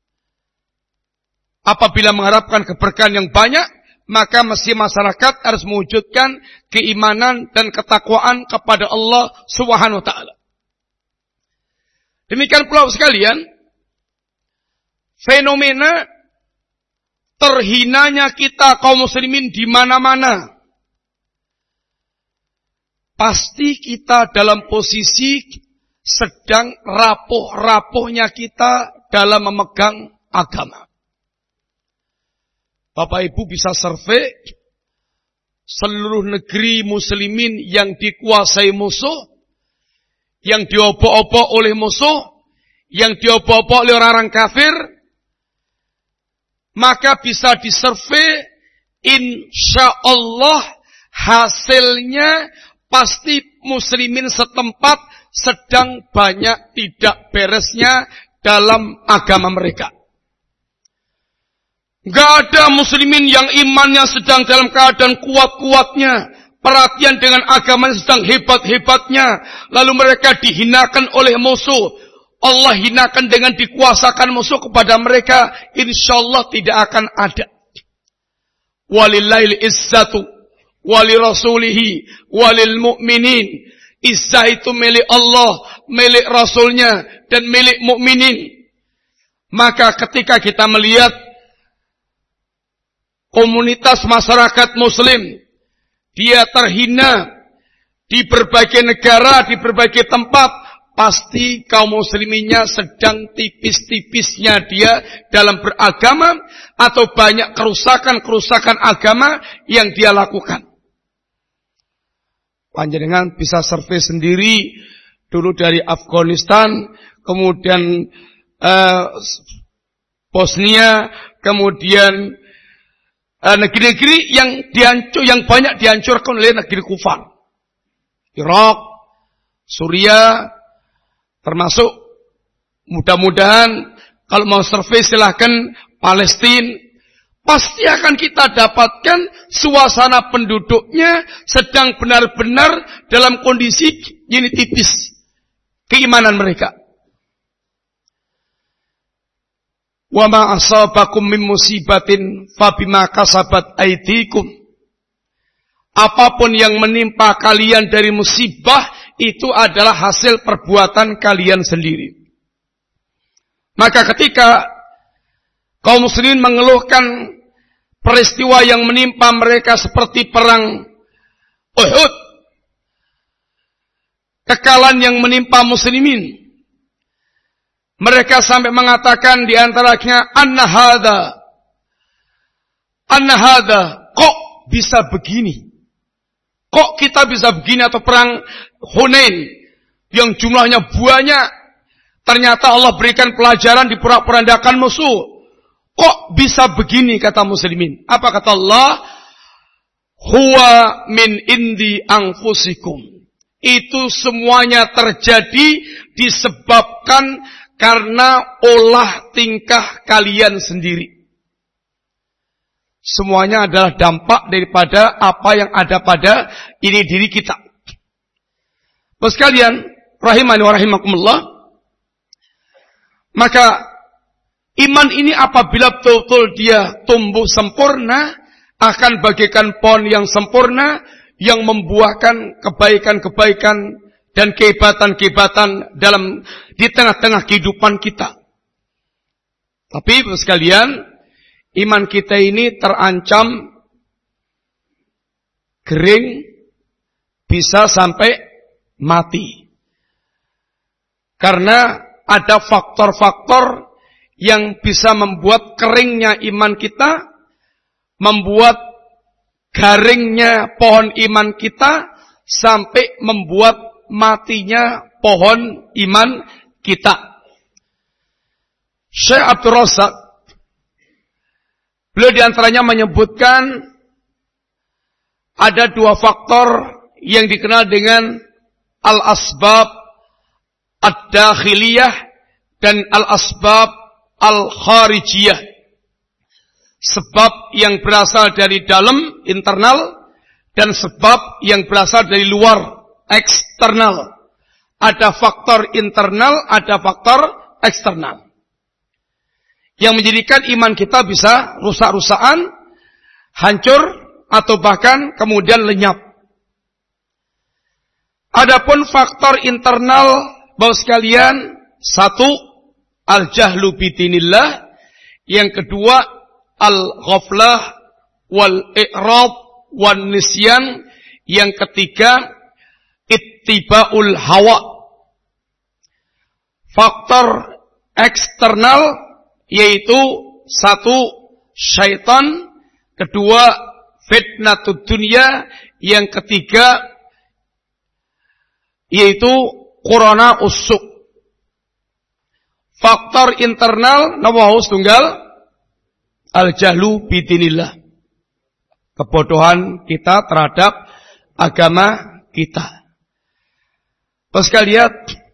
Apabila mengharapkan keberkahan yang banyak, maka mesti masyarakat harus mewujudkan keimanan dan ketakwaan kepada Allah Subhanahu wa taala. Demikian pula sekalian, fenomena terhinanya kita kaum muslimin di mana-mana. Pasti kita dalam posisi sedang rapuh-rapuhnya kita dalam memegang agama. Bapak Ibu bisa survei seluruh negeri muslimin yang dikuasai musuh, yang diobok-obok oleh musuh, yang diobok-obok oleh orang-orang kafir, maka bisa disurvei, insya Allah hasilnya pasti muslimin setempat sedang banyak tidak beresnya dalam agama mereka. Gak ada muslimin yang imannya sedang dalam keadaan kuat-kuatnya. perhatian dengan agama yang sedang hebat-hebatnya, lalu mereka dihinakan oleh musuh, Allah hinakan dengan dikuasakan musuh kepada mereka, insyaallah tidak akan ada. Walillahil izzatu walirasulihi walil mu'minin. Izzah itu milik Allah, milik Rasulnya, dan milik mukminin. Maka ketika kita melihat komunitas masyarakat muslim, dia terhina di berbagai negara, di berbagai tempat, pasti kaum musliminnya sedang tipis-tipisnya dia dalam beragama, atau banyak kerusakan-kerusakan agama yang dia lakukan. Panjenengan bisa survei sendiri dulu dari Afghanistan, kemudian Bosnia, kemudian negeri-negeri yang banyak dihancurkan oleh negeri kufar. Irak, Suriah, termasuk mudah-mudahan kalau mau survei silahkan Palestina. Pasti akan kita dapatkan suasana penduduknya sedang benar-benar dalam kondisi ini tipis keimanan mereka. Wa ma asabakum min musibatin fabima kasabat aydikum. Apapun yang menimpa kalian dari musibah itu adalah hasil perbuatan kalian sendiri. Maka ketika kaum muslimin mengeluhkan peristiwa yang menimpa mereka seperti perang Uhud, kekalahan yang menimpa muslimin, mereka sampai mengatakan di antaranya anna hadza, kok bisa begini? Kok kita bisa begini? Atau perang Hunain yang jumlahnya banyak, ternyata Allah berikan pelajaran di porak-porandakan musuh. Kok bisa begini kata muslimin? Apa kata Allah? Huwa min indi anfusikum. Itu semuanya terjadi disebabkan karena olah tingkah kalian sendiri. Semuanya adalah dampak daripada apa yang ada pada ini diri kita. Bapak sekalian, rahimani wa rahimakumullah. Maka iman ini apabila betul-betul dia tumbuh sempurna, akan bagaikan pohon yang sempurna, yang membuahkan kebaikan-kebaikan dan kehebatan-kehebatan di tengah-tengah kehidupan kita. Tapi sekalian, iman kita ini terancam kering, bisa sampai mati. Karena ada faktor-faktor yang bisa membuat keringnya iman kita, membuat garingnya pohon iman kita, sampai membuat matinya pohon iman kita. Syekh Abdul Razak, beliau diantaranya menyebutkan ada dua faktor yang dikenal dengan al-asbab ad-dakhiliyah dan al-asbab al-kharijiyah. Sebab yang berasal dari dalam, internal, dan sebab yang berasal dari luar, eksternal. Ada faktor internal, ada faktor eksternal. Yang menjadikan iman kita bisa rusak-rusakan, hancur, atau bahkan kemudian lenyap. Adapun faktor internal, Bapak sekalian, satu, al-jahlu bidinillah, yang kedua al-ghaflah wal-i'rad wan-nisyan, yang ketiga ittiba'ul hawa. Faktor eksternal yaitu satu, syaitan, kedua fitnatud dunya, yang ketiga yaitu corona usuk. Faktor internal nawahu tunggal al-jahlu bidinillah, kebodohan kita terhadap agama kita. Terus kalian,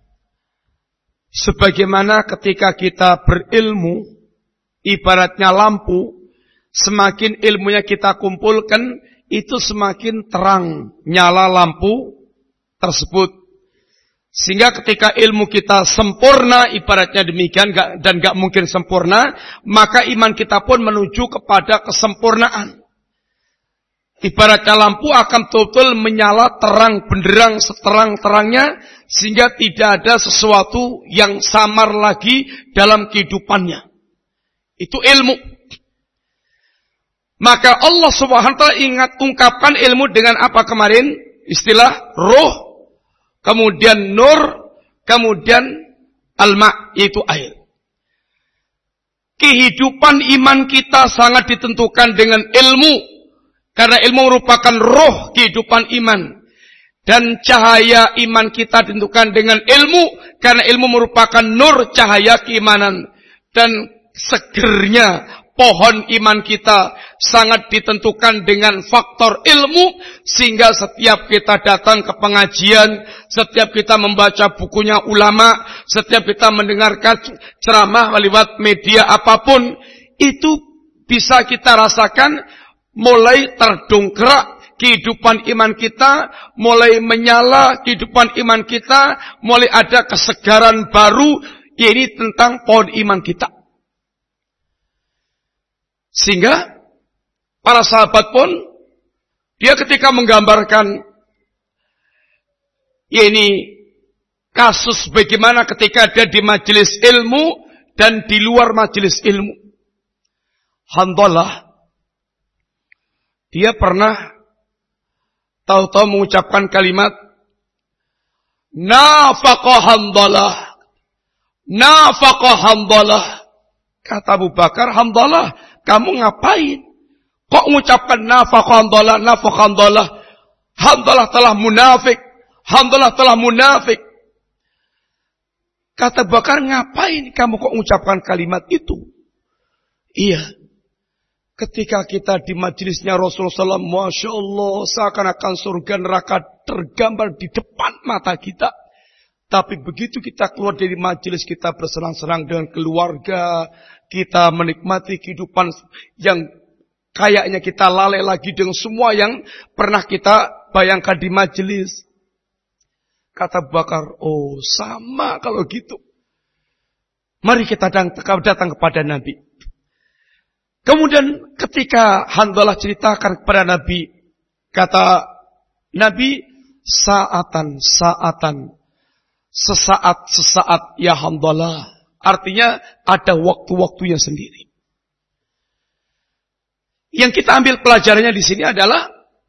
sebagaimana ketika kita berilmu, ibaratnya lampu, semakin ilmunya kita kumpulkan, itu semakin terang nyala lampu tersebut. Sehingga ketika ilmu kita sempurna, ibaratnya demikian, dan gak mungkin sempurna, maka iman kita pun menuju kepada kesempurnaan. Ibaratnya lampu akan betul-betul menyala terang benderang seterang-terangnya, sehingga tidak ada sesuatu yang samar lagi dalam kehidupannya. Itu ilmu. Maka Allah Subhanahu wa ta'ala ungkapkan ilmu dengan apa kemarin? Istilah ruh, kemudian nur, kemudian alma, yaitu air. Kehidupan iman kita sangat ditentukan dengan ilmu. Karena ilmu merupakan ruh kehidupan iman. Dan cahaya iman kita ditentukan dengan ilmu. Karena ilmu merupakan nur cahaya keimanan. Dan segernya pohon iman kita sangat ditentukan dengan faktor ilmu, sehingga setiap kita datang ke pengajian, setiap kita membaca bukunya ulama, setiap kita mendengarkan ceramah lewat media apapun, itu bisa kita rasakan mulai terdongkrak kehidupan iman kita, mulai menyala kehidupan iman kita, mulai ada kesegaran baru, ini tentang pohon iman kita. Sehingga para sahabat pun, dia ketika menggambarkan ini kasus bagaimana ketika dia di majelis ilmu dan di luar majelis ilmu. Handalah, dia pernah tahu-tahu mengucapkan kalimat nafaqa Handalah, nafaqa Handalah. Kata Abu Bakar, Handalah, kamu ngapain? Kok mengucapkan nafaqa Handalah, nafaqa Handalah? Handalah telah munafik, Handalah telah munafik. Kata Abu Bakar, ngapain kamu kok mengucapkan kalimat itu? Iya. Ketika kita di majelisnya Rasulullah SAW, Masya Allah, seakan-akan surga neraka tergambar di depan mata kita. Tapi begitu kita keluar dari majelis, kita bersenang-senang dengan keluarga, kita menikmati kehidupan yang kayaknya kita lalai lagi dengan semua yang pernah kita bayangkan di majelis. Kata Abu Bakar, oh sama kalau gitu. Mari kita datang kepada Nabi. Kemudian ketika Handalah ceritakan kepada Nabi, kata Nabi, saatan, sesaat ya Handalah. Artinya ada waktu-waktunya sendiri. Yang kita ambil pelajarannya di sini adalah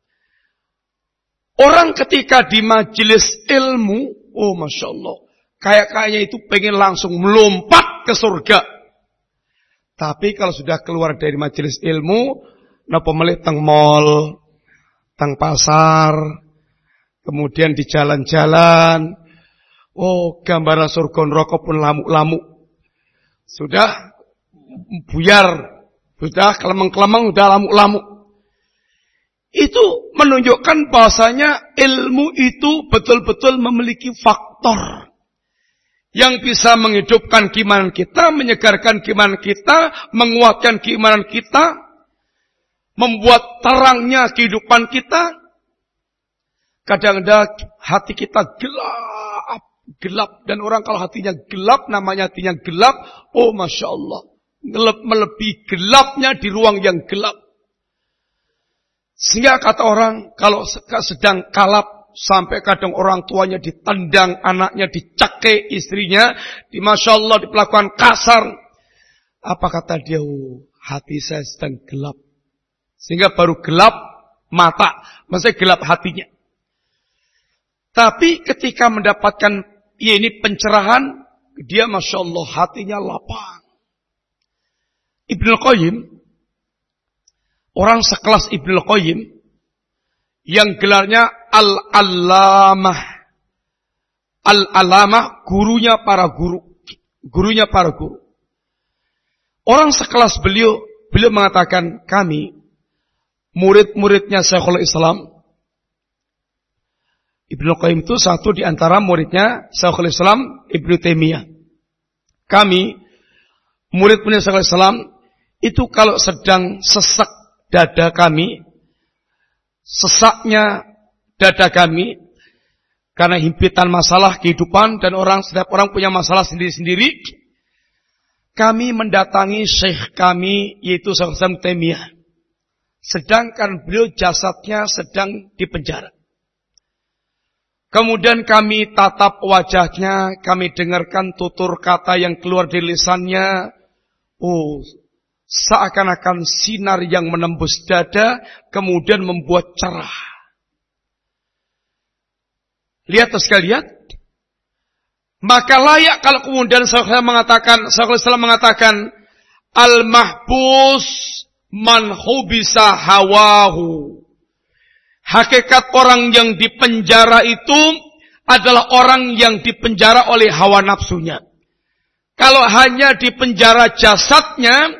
orang ketika di majelis ilmu, oh Masya Allah, kayaknya itu pengen langsung melompat ke surga. Tapi kalau sudah keluar dari majelis ilmu, napa melih teng mall, teng pasar, kemudian di jalan-jalan, oh gambaran surga neraka pun lamuk-lamuk. Sudah buyar, sudah kelemeng-kelemeng, sudah lamuk-lamuk. Itu menunjukkan bahwasanya ilmu itu betul-betul memiliki faktor yang bisa menghidupkan keimanan kita, menyegarkan keimanan kita, menguatkan keimanan kita, membuat terangnya kehidupan kita. Kadang-kadang hati kita gelap. Dan orang kalau hatinya gelap, namanya hatinya gelap, oh Masya Allah, melebihi gelapnya di ruang yang gelap. Sehingga kata orang, kalau sedang kalap, sampai kadang orang tuanya ditendang, anaknya dicekik, istrinya, Masya Allah diperlakukan kasar. Apa kata dia? Oh, hati saya sedang gelap. Sehingga baru gelap mata, maksudnya gelap hatinya. Tapi ketika mendapatkan ini pencerahan, dia Masya Allah hatinya lapang. Ibnul Qayyim, orang sekelas Ibnul Qayyim, yang gelarnya Al-Allamah. Al-Allamah, gurunya para guru. Gurunya para guru. Orang sekelas beliau mengatakan, kami, murid-muridnya Syekhul Islam, Ibnu Qayyim itu satu di antara muridnya Syekhul Islam Ibnu Taimiyah. Kami, murid-murid Syekhul Islam, itu kalau sedang sesak dada kami, sesaknya dada kami karena himpitan masalah kehidupan dan setiap orang punya masalah sendiri-sendiri. Kami mendatangi syekh kami yaitu Syekh Islam Taimiyah. Sedangkan beliau jasadnya sedang dipenjara. Kemudian kami tatap wajahnya, kami dengarkan tutur kata yang keluar dari lisannya. Oh, seakan-akan sinar yang menembus dada, kemudian membuat cerah. Lihat sekalian. Maka layak kalau kemudian Syekhul Islam mengatakan, al-mahbus man hubisa hawahu. Hakikat orang yang dipenjara itu adalah orang yang dipenjara oleh hawa nafsunya. Kalau hanya dipenjara jasadnya,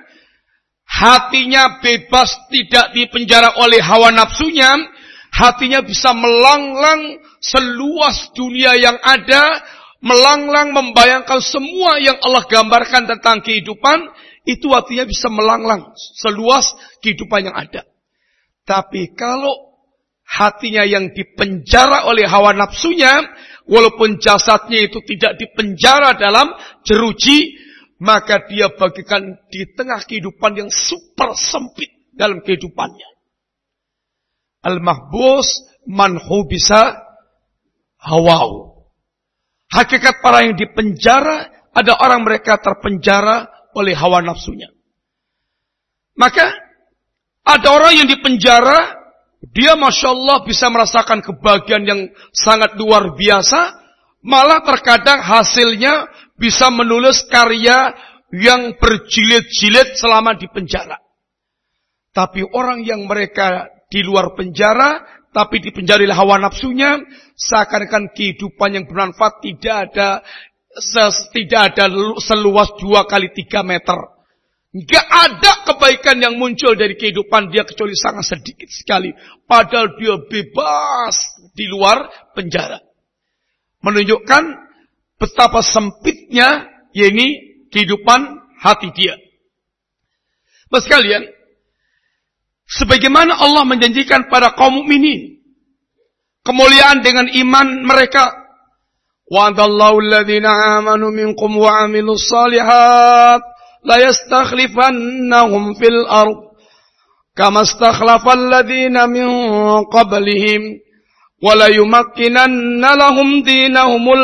hatinya bebas tidak dipenjara oleh hawa nafsunya, hatinya bisa melanglang seluas dunia yang ada, melanglang membayangkan semua yang Allah gambarkan tentang kehidupan, itu hatinya bisa melanglang seluas kehidupan yang ada. Tapi kalau hatinya yang dipenjara oleh hawa nafsunya, walaupun jasadnya itu tidak dipenjara dalam jeruji, maka dia bagikan di tengah kehidupan yang super sempit dalam kehidupannya. Al-mahbus man hubisa hawahu. Hakikat para yang dipenjara ada orang mereka terpenjara oleh hawa nafsunya. Maka ada orang yang dipenjara, dia Masya Allah bisa merasakan kebahagiaan yang sangat luar biasa. Malah terkadang hasilnya bisa menulis karya yang berjilid-jilid selama di penjara. Tapi orang yang mereka di luar penjara, tapi dipenjara oleh hawa nafsunya, seakan-akan kehidupan yang bermanfaat tidak ada seluas 2 kali 3 meter. Gak ada kebaikan yang muncul dari kehidupan dia kecuali sangat sedikit sekali. Padahal dia bebas di luar penjara. Menunjukkan betapa sempitnya kehidupan hati dia. Bapak sekalian, sebagaimana Allah menjanjikan pada kaum mukminin kemuliaan dengan iman mereka. Wa'adallahu alladhina amanu minkum wa 'amilus shalihat la yastakhlifannahum fil ard kama istakhlafal ladzina min qablihim wa la yumakkinanna lahum dinahumul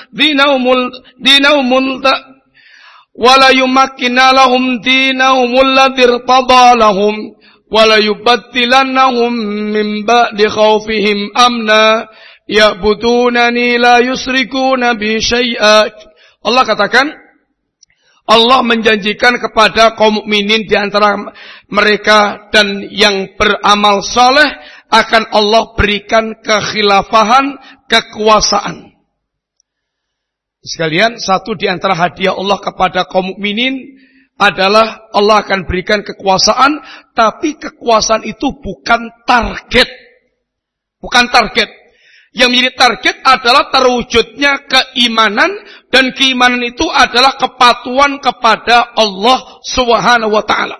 ladzi irtada lahum wa la yubaddilannahum min ba'di khawfihim amna ya'budunani la yusrikuna bi syai'a. Allah katakan, Allah menjanjikan kepada kaum mukminin di antara mereka dan yang beramal saleh akan Allah berikan kekhilafahan, kekuasaan. Sekalian, satu di antara hadiah Allah kepada kaum mukminin adalah Allah akan berikan kekuasaan, tapi kekuasaan itu bukan target. Bukan target. Yang menjadi target adalah terwujudnya keimanan, dan keimanan itu adalah kepatuhan kepada Allah Subhanahu wa taala.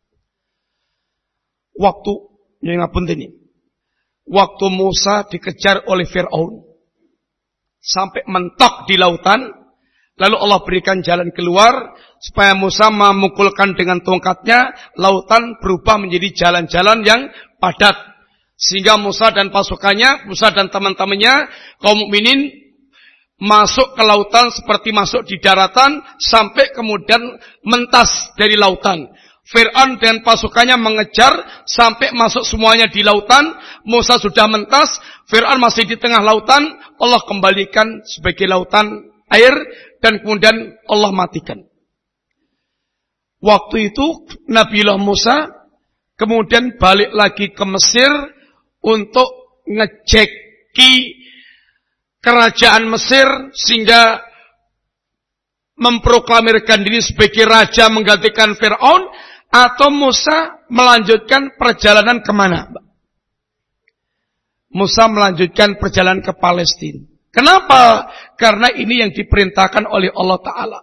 Waktu Musa dikejar oleh Firaun sampai mentok di lautan, lalu Allah berikan jalan keluar supaya Musa memukulkan dengan tongkatnya, lautan berubah menjadi jalan-jalan yang padat. Sehingga Musa dan pasukannya, Musa dan teman-temannya, kaum mukminin masuk ke lautan seperti masuk di daratan, sampai kemudian mentas dari lautan. Fir'aun dan pasukannya mengejar sampai masuk semuanya di lautan. Musa sudah mentas, Fir'aun masih di tengah lautan. Allah kembalikan sebagai lautan air, dan kemudian Allah matikan. Waktu itu Nabiullah Musa kemudian balik lagi ke Mesir untuk ngeceki kerajaan Mesir sehingga memproklamirkan diri sebagai raja menggantikan Fir'aun, atau Musa melanjutkan perjalanan kemana? Musa melanjutkan perjalanan ke Palestina. Kenapa? Karena ini yang diperintahkan oleh Allah Ta'ala.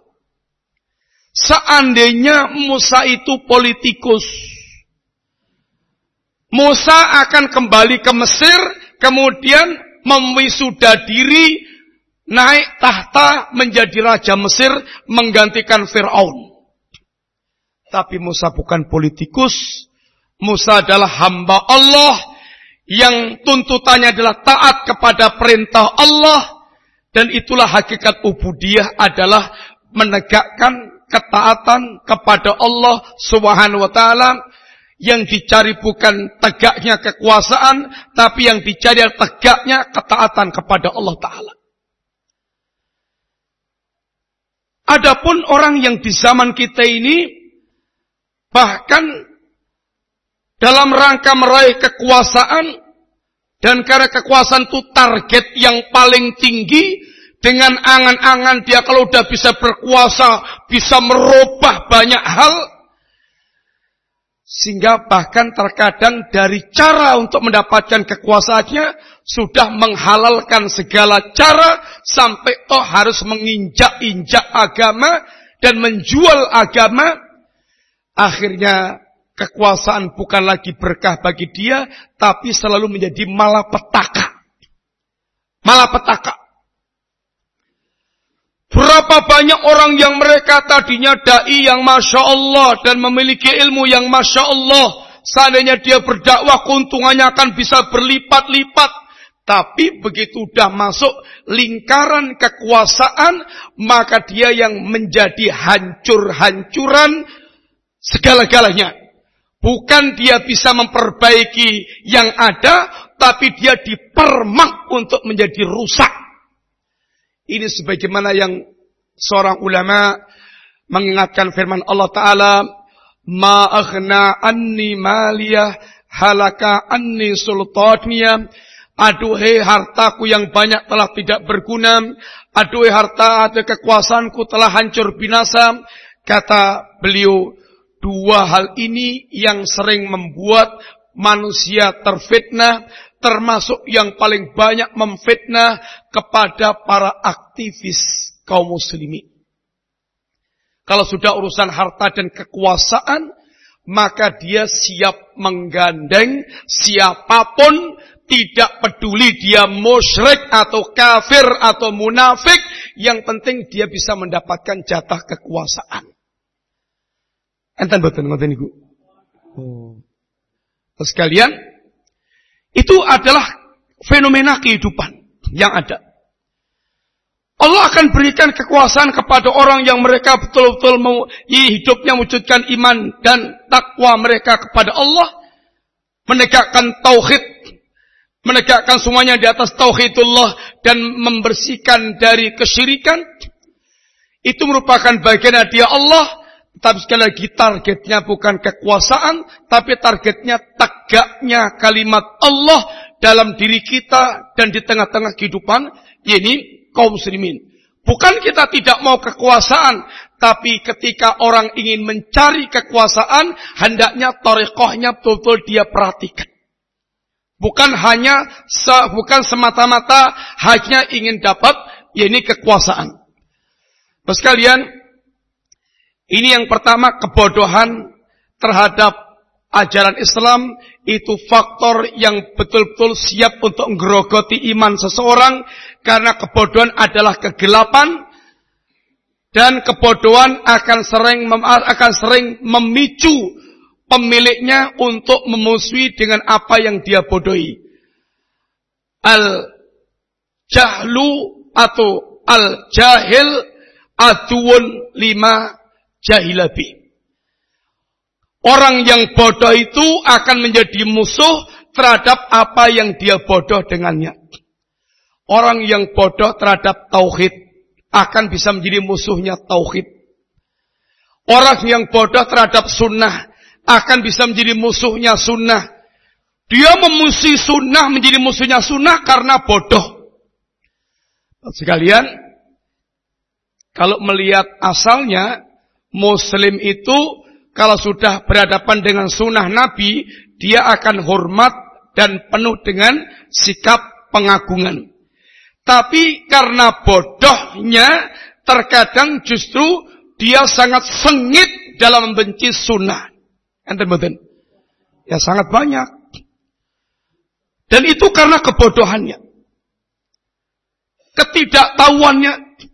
Seandainya Musa itu politikus, Musa akan kembali ke Mesir, kemudian mewisuda diri, naik tahta menjadi raja Mesir, menggantikan Fir'aun. Tapi Musa bukan politikus. Musa adalah hamba Allah yang tuntutannya adalah taat kepada perintah Allah. Dan itulah hakikat ubudiyah, adalah menegakkan ketaatan kepada Allah Subhanahu wa ta'ala. Yang dicari bukan tegaknya kekuasaan, tapi yang dicari tegaknya ketaatan kepada Allah Ta'ala. Adapun orang yang di zaman kita ini, bahkan dalam rangka meraih kekuasaan, dan karena kekuasaan itu target yang paling tinggi, dengan angan-angan dia kalau udah bisa berkuasa, bisa merubah banyak hal, sehingga bahkan terkadang dari cara untuk mendapatkan kekuasaannya sudah menghalalkan segala cara sampai harus menginjak-injak agama dan menjual agama. Akhirnya kekuasaan bukan lagi berkah bagi dia, tapi selalu menjadi malapetaka. Malapetaka. Berapa banyak orang yang mereka tadinya da'i yang Masya Allah dan memiliki ilmu yang Masya Allah. Seandainya dia berdakwah, keuntungannya akan bisa berlipat-lipat. Tapi begitu sudah masuk lingkaran kekuasaan, maka dia yang menjadi hancur-hancuran segala-galanya. Bukan dia bisa memperbaiki yang ada, tapi dia dipermak untuk menjadi rusak. Ini sebagaimana yang seorang ulama mengingatkan firman Allah Ta'ala, Ma aghna anni maliyah halaka anni sultaniyah. Aduhai hartaku yang banyak telah tidak berguna. Aduhai harta atau kekuasaanku telah hancur binasa. Kata beliau, dua hal ini yang sering membuat manusia terfitnah, termasuk yang paling banyak memfitnah kepada para aktivis kaum muslimin. Kalau sudah urusan harta dan kekuasaan, maka dia siap menggandeng siapapun, tidak peduli dia musyrik atau kafir atau munafik, yang penting dia bisa mendapatkan jatah kekuasaan. Enten betul ngoten niku. Sekalian, itu adalah fenomena kehidupan yang ada. Allah akan berikan kekuasaan kepada orang yang mereka betul-betul mau hidupnya mewujudkan iman dan takwa mereka kepada Allah, menegakkan tauhid, menegakkan semuanya di atas tauhidullah dan membersihkan dari kesyirikan. Itu merupakan bagian hadiah Allah. Tapi sekali lagi targetnya bukan kekuasaan, tapi targetnya tegaknya kalimat Allah dalam diri kita dan di tengah-tengah kehidupan, yakni kaum muslimin. Bukan kita tidak mau kekuasaan, tapi ketika orang ingin mencari kekuasaan, hendaknya thariqahnya betul-betul dia perhatikan. Bukan semata-mata hanya ingin dapat, yakni kekuasaan. Terus sekalian, ini yang pertama, kebodohan terhadap ajaran Islam, itu faktor yang betul-betul siap untuk menggerogoti iman seseorang, karena kebodohan adalah kegelapan, dan kebodohan akan sering memicu pemiliknya untuk memusuhi dengan apa yang dia bodohi. Al-jahlu atau al-jahil aduun lima jahilabi. Orang yang bodoh itu akan menjadi musuh terhadap apa yang dia bodoh dengannya. Orang yang bodoh terhadap tauhid akan bisa menjadi musuhnya tauhid. Orang yang bodoh terhadap sunnah akan bisa menjadi musuhnya sunnah. Dia memusuhi sunnah, menjadi musuhnya sunnah karena bodoh. Sekalian, kalau melihat asalnya, Muslim itu kalau sudah berhadapan dengan sunnah Nabi, dia akan hormat dan penuh dengan sikap pengagungan. Tapi karena bodohnya, terkadang justru dia sangat sengit dalam membenci sunnah. Enten-enten. Ya sangat banyak. Dan itu karena kebodohannya, ketidaktahuannya.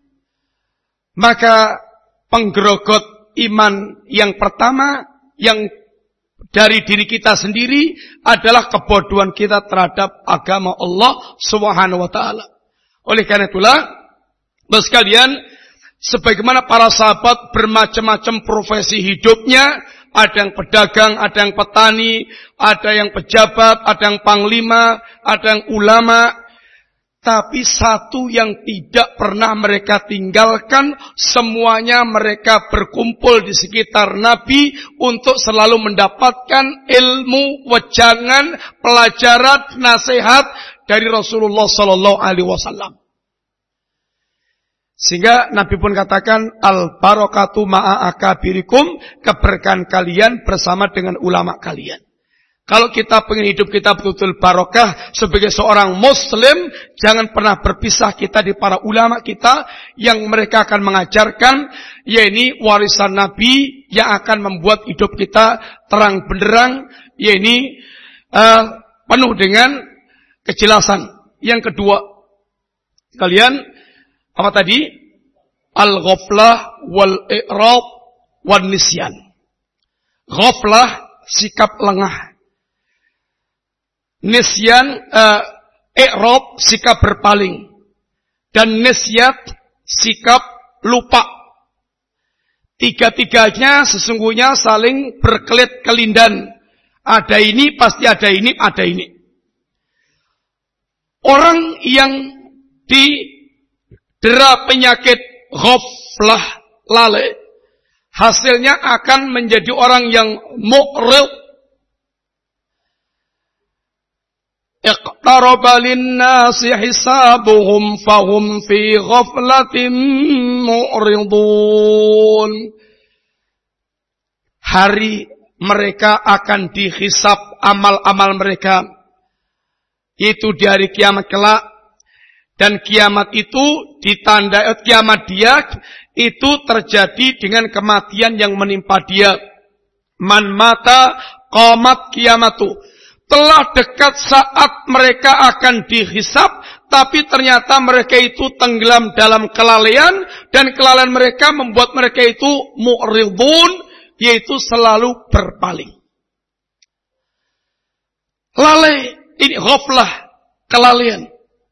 Maka penggerogot iman yang pertama yang dari diri kita sendiri adalah kebodohan kita terhadap agama Allah Subhanahu wa taala. Oleh karena itulah, Bapak sekalian, sebagaimana para sahabat bermacam-macam profesi hidupnya, ada yang pedagang, ada yang petani, ada yang pejabat, ada yang panglima, ada yang ulama. Tapi satu yang tidak pernah mereka tinggalkan, semuanya mereka berkumpul di sekitar Nabi untuk selalu mendapatkan ilmu, wejangan, pelajaran, nasihat dari Rasulullah Sallallahu Alaihi Wasallam. Sehingga Nabi pun katakan, al-barakatu ma'a akabirikum, keberkahan kalian bersama dengan ulama kalian. Kalau kita pengen hidup kita betul-betul barokah sebagai seorang muslim, jangan pernah berpisah kita di para ulama kita yang mereka akan mengajarkan, yakni warisan Nabi yang akan membuat hidup kita terang benderang, yakni penuh dengan kejelasan. Yang kedua, kalian apa tadi? Al-ghaflah wal-i'rad wan nisyan. Ghaflah, sikap lengah. Nisyan, i'rad, sikap berpaling. Dan nisyat, sikap lupa. Tiga-tiganya sesungguhnya saling berkelit kelindan. Ada ini, pasti ada ini, ada ini. Orang yang didera penyakit ghaflah, lalai, hasilnya akan menjadi orang yang mu'rid. Iqtaraba linnasi hisabuhum fahum fi ghaflatin mu'ridun. Hari mereka akan dihisab amal-amal mereka, itu di hari kiamat kelak. Dan kiamat itu ditandai, kiamat dia itu terjadi dengan kematian yang menimpa dia. Man mata qamat kiamatu. Telah dekat saat mereka akan dihisab, tapi ternyata mereka itu tenggelam dalam kelalaian, dan kelalaian mereka membuat mereka itu mu'ridun, yaitu selalu berpaling. Lalai, ini ghaflah, kelalaian.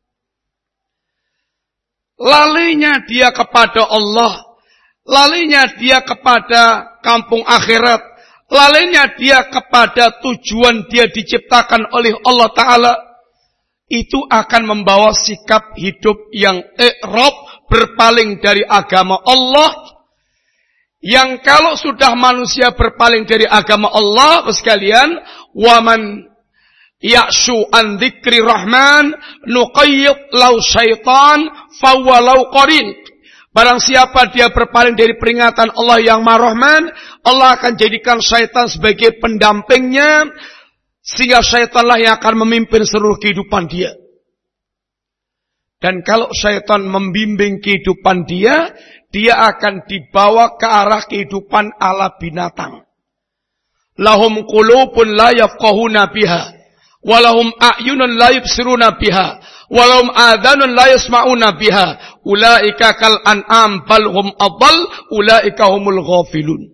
Lalainya dia kepada Allah, lalainya dia kepada kampung akhirat, lalainya dia kepada tujuan dia diciptakan oleh Allah Ta'ala, itu akan membawa sikap hidup yang i'rab, berpaling dari agama Allah. Yang kalau sudah manusia berpaling dari agama Allah, sekalian, waman ya'shu an dzikri rahman nuqayyid law syaitan fawalau qarin. Barang siapa dia berpaling dari peringatan Allah yang Maha Rahman, Allah akan jadikan syaitan sebagai pendampingnya, sehingga syaitanlah yang akan memimpin seluruh kehidupan dia. Dan kalau syaitan membimbing kehidupan dia, dia akan dibawa ke arah kehidupan ala binatang. Lahum qulubun la yafqahuna biha, walahum a'yunun la yubsiruna biha, walahum adhanun la yasma'una biha, ulaika kal an'am bal hum adall, ulaika humul ghafilun.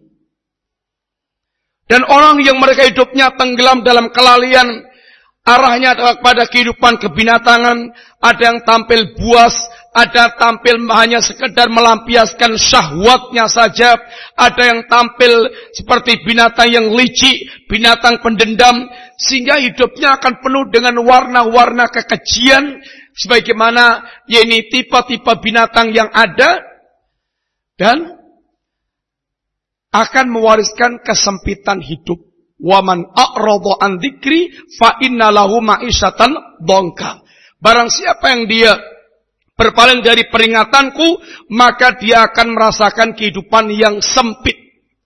Dan orang yang mereka hidupnya tenggelam dalam kelalaian, arahnya kepada kehidupan kebinatangan, ada yang tampil buas, ada tampil hanya sekedar melampiaskan syahwatnya saja, ada yang tampil seperti binatang yang licik, binatang pendendam, sehingga hidupnya akan penuh dengan warna-warna kekejian, sebagaimana yakni tipe-tipe binatang yang ada, dan akan mewariskan kesempitan hidup. Waman a'rada an dzikri fa inna lahu ma'isyatan dhanka. Barang siapa yang dia berpaling dari peringatanku, maka dia akan merasakan kehidupan yang sempit.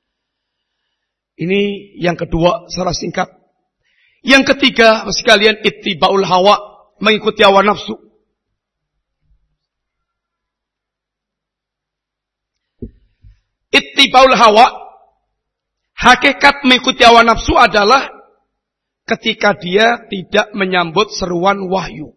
Ini yang kedua secara singkat. Yang ketiga, sekalian, ittibaul hawa, mengikuti hawa nafsu. Ittibaul hawa, hakikat mengikuti hawa nafsu adalah ketika dia tidak menyambut seruan wahyu.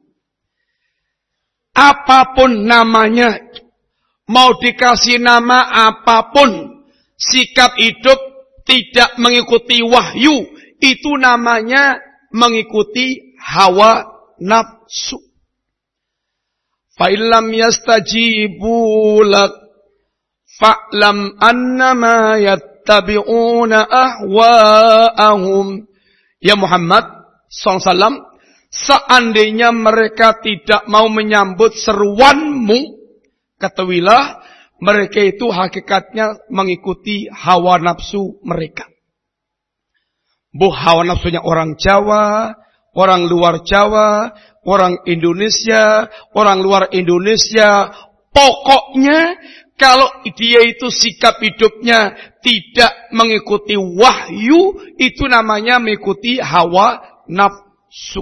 Apapun namanya, mau dikasih nama apapun, sikap hidup tidak mengikuti wahyu, itu namanya mengikuti hawa nafsu. Fa illam yastajibu lak fa'lam annama yattabi'una ahwa'ahum. Ya Muhammad SAW, seandainya mereka tidak mau menyambut seruanmu, ketahuilah mereka itu hakikatnya mengikuti hawa nafsu mereka. Hawa nafsunya orang Jawa, orang luar Jawa, orang Indonesia, orang luar Indonesia. Pokoknya kalau dia itu sikap hidupnya tidak mengikuti wahyu, itu namanya mengikuti hawa nafsu.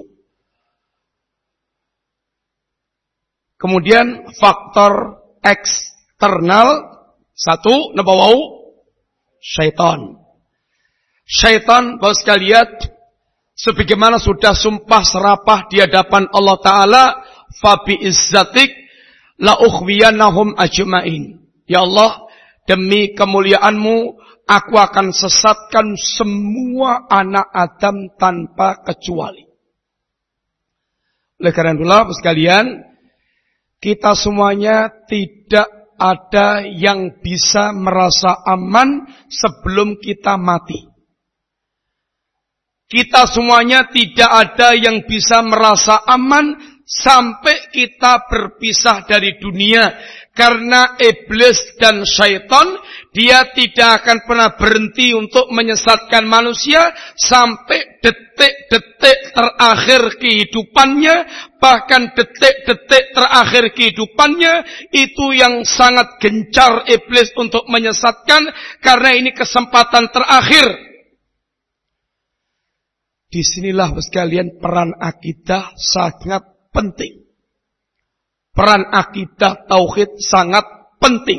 Kemudian faktor eksternal, satu, napa wau? Syaitan. Syaitan, Bapak sekalian, sebagaimana sudah sumpah serapah di hadapan Allah Ta'ala, fabi izzatik la ukhwiyannahum ajma'in. Ya Allah, demi kemuliaanmu, aku akan sesatkan semua anak Adam tanpa kecuali. Oleh karena itulah, Bapak sekalian, kita semuanya tidak ada yang bisa merasa aman sebelum kita mati. Kita semuanya tidak ada yang bisa merasa aman sampai kita berpisah dari dunia. Karena iblis dan syaitan, dia tidak akan pernah berhenti untuk menyesatkan manusia sampai detik-detik terakhir kehidupannya. Bahkan detik-detik terakhir kehidupannya, itu yang sangat gencar iblis untuk menyesatkan, karena ini kesempatan terakhir. Disinilah sekalian peran akidah sangat penting. Peran akidah tauhid sangat penting.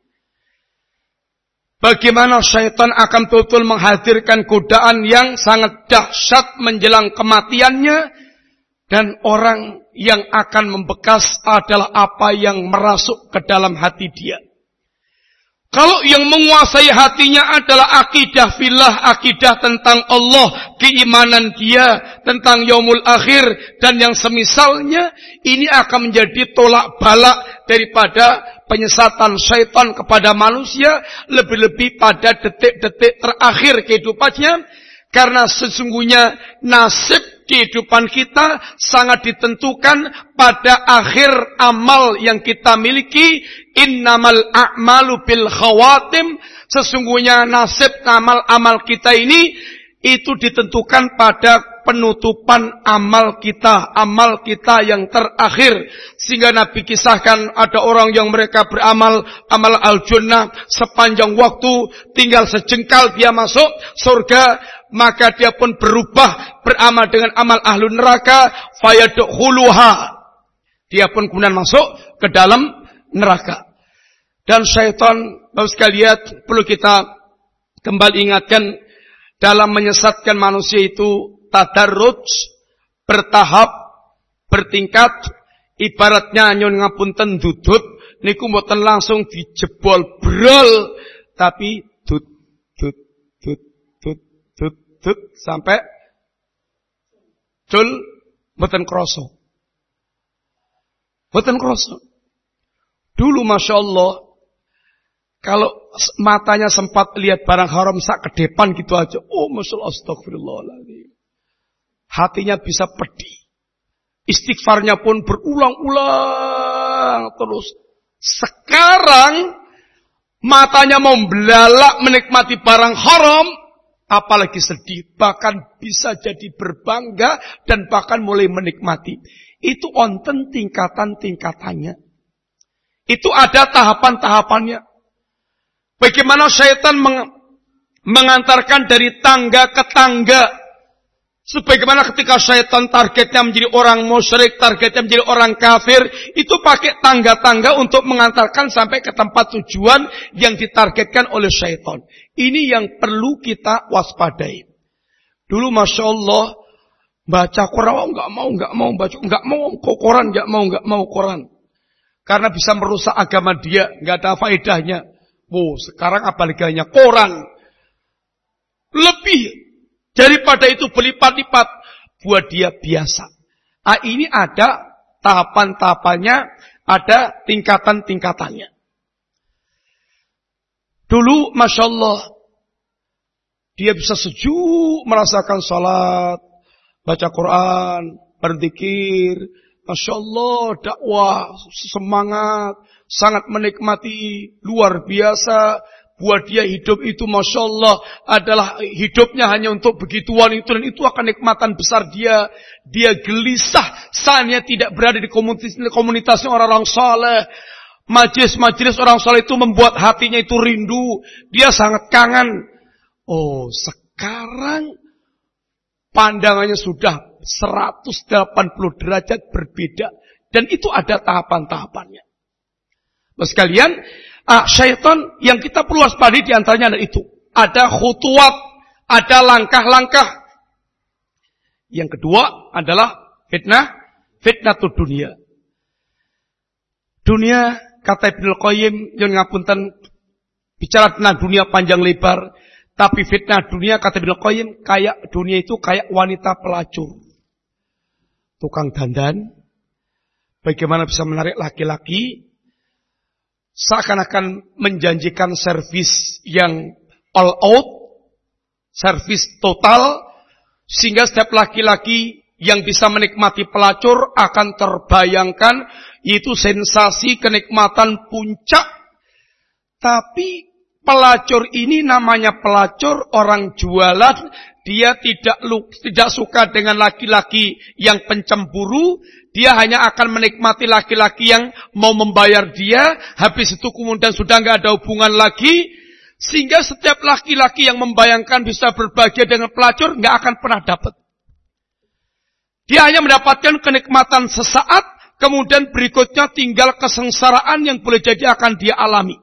Bagaimana syaitan akan betul menghadirkan godaan yang sangat dahsyat menjelang kematiannya, dan orang yang akan membekas adalah apa yang merasuk ke dalam hati dia. Kalau yang menguasai hatinya adalah akidah fillah, akidah tentang Allah, keimanan dia tentang yaumul akhir dan yang semisalnya, ini akan menjadi tolak balak daripada penyesatan syaitan kepada manusia, lebih-lebih pada detik-detik terakhir kehidupannya, karena sesungguhnya nasib kehidupan kita sangat ditentukan pada akhir amal yang kita miliki. Innamal a'malu bil khawatim. Sesungguhnya nasib amal-amal kita ini itu ditentukan pada penutupan amal kita yang terakhir. Sehingga Nabi kisahkan ada orang yang mereka beramal amal al-jannah sepanjang waktu, tinggal sejengkal dia masuk surga, maka dia pun berubah beramal dengan amal ahlu neraka, fayadkhuluha, dia pun kemudian masuk ke dalam neraka. Dan syaitan, Bapak sekalian, perlu kita kembali ingatkan, dalam menyesatkan manusia itu tadarruj, bertahap, bertingkat. Ibaratnya nyun ngapunten dudut niku mboten langsung dijebol brol, tapi dut sampai cul mboten krasa. Mboten krasa. Dulu Masya Allah, kalau matanya sempat lihat barang haram sak kedepan gitu aja, oh Masya Allah, astagfirullahaladzim. Hatinya bisa pedih. Istighfarnya pun berulang-ulang terus. Sekarang matanya mau belalak menikmati barang haram, apalagi sedih, bahkan bisa jadi berbangga dan bahkan mulai menikmati. Itu onten tingkatan-tingkatannya. Itu ada tahapan-tahapannya. Bagaimana syaitan mengantarkan dari tangga ke tangga. Sebagaimana ketika syaitan targetnya menjadi orang musyrik, targetnya menjadi orang kafir, itu pakai tangga-tangga untuk mengantarkan sampai ke tempat tujuan yang ditargetkan oleh syaitan. Ini yang perlu kita waspadai. Dulu Masya Allah, Baca Quran enggak mau baca, enggak mau koran, enggak mau koran. Karena bisa merusak agama dia, enggak ada faedahnya. Sekarang apalagi hanya koran. Lebih daripada itu berlipat-lipat buat dia biasa. Ini ada tahapan-tahapannya, ada tingkatan-tingkatannya. Dulu Masya Allah, dia bisa sejuk merasakan salat, baca Quran, berzikir, Masya Allah, dakwah, semangat, sangat menikmati, luar biasa. Buat dia hidup itu Masya Allah adalah hidupnya hanya untuk begituan itu. Dan itu akan nikmatan besar dia. Dia gelisah saatnya tidak berada di komunitasnya orang-orang saleh. Majelis-majelis orang saleh itu membuat hatinya itu rindu. Dia sangat kangen. Sekarang pandangannya sudah 180 derajat berbeda. Dan itu ada tahapan-tahapannya. Bapak sekalian, syaitan yang kita perlu waspadai di antaranya ada itu. Ada khutuwat, ada langkah-langkah. Yang kedua adalah fitnatul dunia. Dunia, kata Ibnul Qayyim, yang ngapunten, bicara tentang dunia panjang lebar. Tapi fitnah dunia, kata Ibnul Qayyim, kayak dunia itu kayak wanita pelacur. Tukang dandan, bagaimana bisa menarik laki-laki, seakan-akan menjanjikan servis yang all out, servis total, sehingga setiap laki-laki yang bisa menikmati pelacur akan terbayangkan, yaitu sensasi kenikmatan puncak. Tapi pelacur ini namanya pelacur, orang jualan, dia tidak suka dengan laki-laki yang pencemburu. Dia hanya akan menikmati laki-laki yang mau membayar dia. Habis itu kemudian sudah nggak ada hubungan lagi. Sehingga setiap laki-laki yang membayangkan bisa berbahagia dengan pelacur nggak akan pernah dapat. Dia hanya mendapatkan kenikmatan sesaat. Kemudian berikutnya tinggal kesengsaraan yang boleh jadi akan dia alami.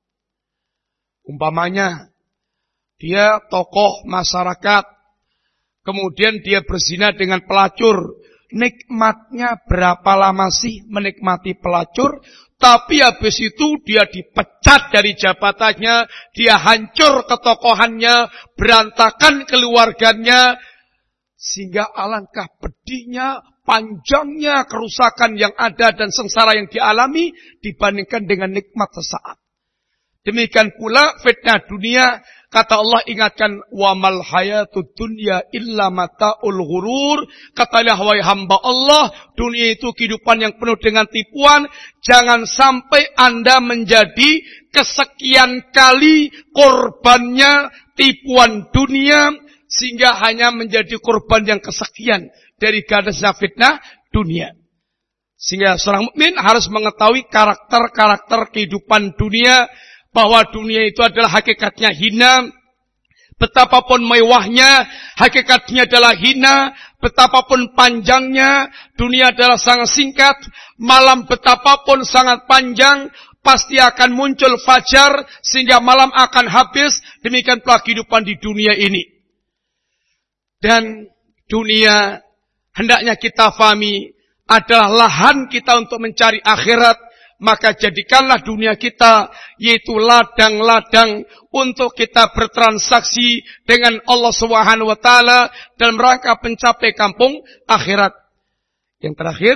Umpamanya dia tokoh masyarakat. Kemudian dia berzina dengan pelacur. Nikmatnya berapa lama sih menikmati pelacur? Tapi habis itu dia dipecat dari jabatannya, dia hancur ketokohannya, berantakan keluarganya, sehingga alangkah pedihnya, panjangnya kerusakan yang ada dan sengsara yang dialami dibandingkan dengan nikmat sesaat. Demikian pula fitnah dunia, kata Allah ingatkan, wa mal hayatud dunya illa mataul ghurur. Katalah wahai hamba Allah, dunia itu kehidupan yang penuh dengan tipuan. Jangan sampai Anda menjadi kesekian kali korbannya tipuan dunia, sehingga hanya menjadi korban yang kesekian dari gadasnya fitnah dunia. Sehingga seorang mukmin harus mengetahui karakter-karakter kehidupan dunia, bahwa dunia itu adalah hakikatnya hina. Betapapun mewahnya, hakikatnya adalah hina. Betapapun panjangnya, dunia adalah sangat singkat. Malam betapapun sangat panjang, pasti akan muncul fajar, sehingga malam akan habis. Demikian pula kehidupan di dunia ini. Dan dunia, hendaknya kita fahami, adalah lahan kita untuk mencari akhirat. Maka jadikanlah dunia kita, yaitu ladang-ladang untuk kita bertransaksi dengan Allah Subhanahu wa taala dalam rangka mencapai kampung akhirat. Yang terakhir,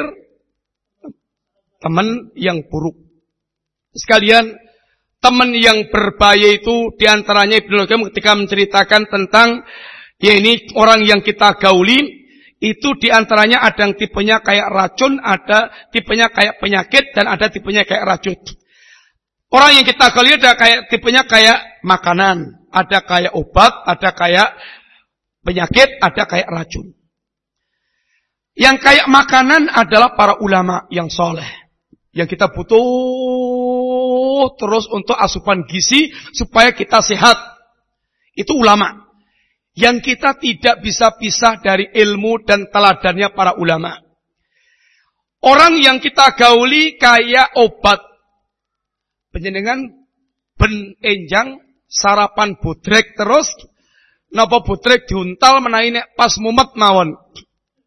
teman yang buruk. Sekalian, teman yang berbahaya itu diantaranya Ibnu Qayyim ketika menceritakan tentang ini orang yang kita gauli. Itu diantaranya ada yang tipenya kayak racun, ada tipenya kayak penyakit, dan ada tipenya kayak racun. Orang yang kita lihat ada kayak tipenya kayak makanan, ada kayak obat, ada kayak penyakit, ada kayak racun. Yang kayak makanan adalah para ulama yang soleh, yang kita butuh terus untuk asupan gizi supaya kita sehat. Itu ulama. Yang kita tidak bisa pisah dari ilmu dan teladannya para ulama. Orang yang kita gauli kayak obat. Penjenengan ben enjang sarapan bodrek terus. Napa bodrek diuntal menawi nek pas mumet mawon.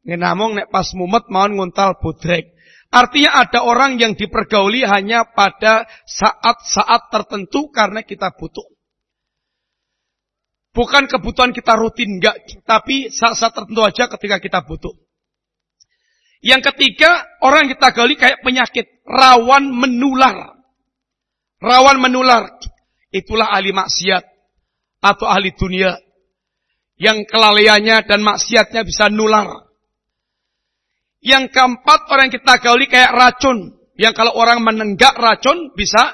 Namung nek pas mumet mawon nguntal bodrek. Artinya ada orang yang dipergauli hanya pada saat-saat tertentu karena kita butuh. Bukan kebutuhan kita rutin, enggak. Tapi saat-saat tertentu aja ketika kita butuh. Yang ketiga, orang yang kita gauli kayak penyakit. Rawan menular. Rawan menular. Itulah ahli maksiat. Atau ahli dunia. Yang kelalaiannya dan maksiatnya bisa nular. Yang keempat, orang yang kita gauli kayak racun. Yang kalau orang menenggak racun bisa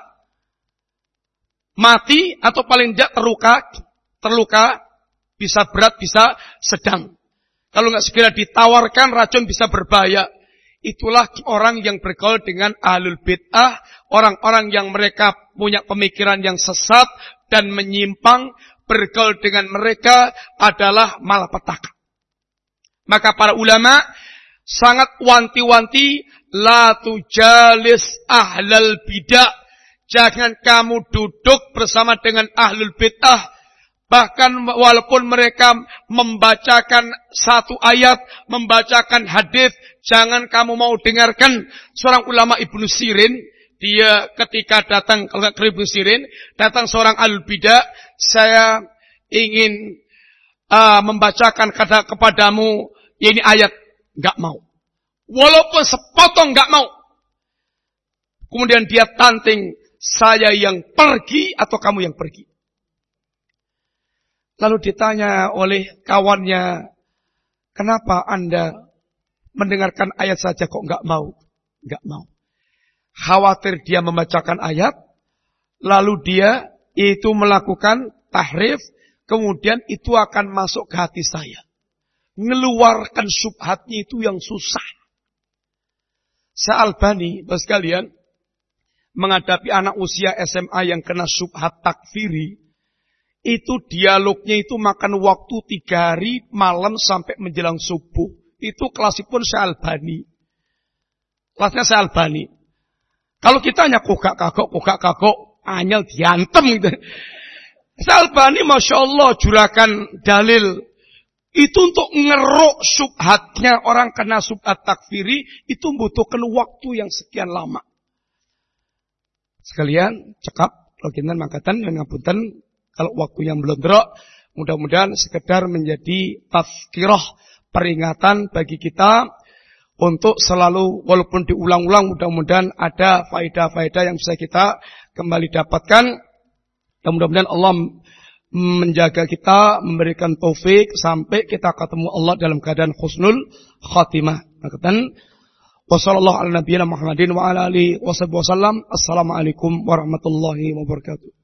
mati atau paling tidak terluka, bisa berat, bisa sedang. Kalau nggak segera ditawarkan, racun bisa berbahaya. Itulah orang yang bergaul dengan ahlul bid'ah, orang-orang yang mereka punya pemikiran yang sesat dan menyimpang, bergaul dengan mereka adalah malapetaka. Maka para ulama sangat wanti-wanti, la tujalis ahlal bid'ah. Jangan kamu duduk bersama dengan ahlul bid'ah. Bahkan walaupun mereka membacakan satu ayat, membacakan hadis, jangan kamu mau dengarkan. Seorang ulama Ibnu Sirin, dia ketika datang ke Ibnu Sirin, datang seorang ahlul bid'ah, saya ingin membacakan kepadamu ini ayat. Enggak mau. Walaupun sepotong enggak mau. Kemudian dia tantang, saya yang pergi atau kamu yang pergi. Lalu ditanya oleh kawannya, kenapa Anda mendengarkan ayat saja kok enggak mau? Enggak mau. Khawatir dia membacakan ayat, lalu dia itu melakukan tahrif, kemudian itu akan masuk ke hati saya. Ngeluarkan syubhatnya itu yang susah. Sa'albani, bos kalian, menghadapi anak usia SMA yang kena syubhat takfiri, itu dialognya itu makan waktu 3 hari, malam sampai menjelang subuh. Itu kelasipun Sa'albani. Kelasnya Sa'albani. Kalau kita hanya kokak kagok, anyel diantem gitu. Sa'albani, Masya Allah, juragan dalil. Itu untuk ngeruk subhatnya orang kena subhat takfiri, itu membutuhkan waktu yang sekian lama. Sekalian, cekap, loginan mangkatan, yang ngapunten, kalau waktu yang belum derok, mudah-mudahan sekedar menjadi tazkirah, peringatan bagi kita, untuk selalu, walaupun diulang-ulang, mudah-mudahan ada faedah-faedah yang bisa kita kembali dapatkan. Dan mudah-mudahan Allah menjaga kita, memberikan taufik sampai kita ketemu Allah dalam keadaan husnul khatimah. Wassallallahu ala nabiyina Muhammadin wa ala alihi wasallam. Assalamualaikum warahmatullahi wabarakatuh.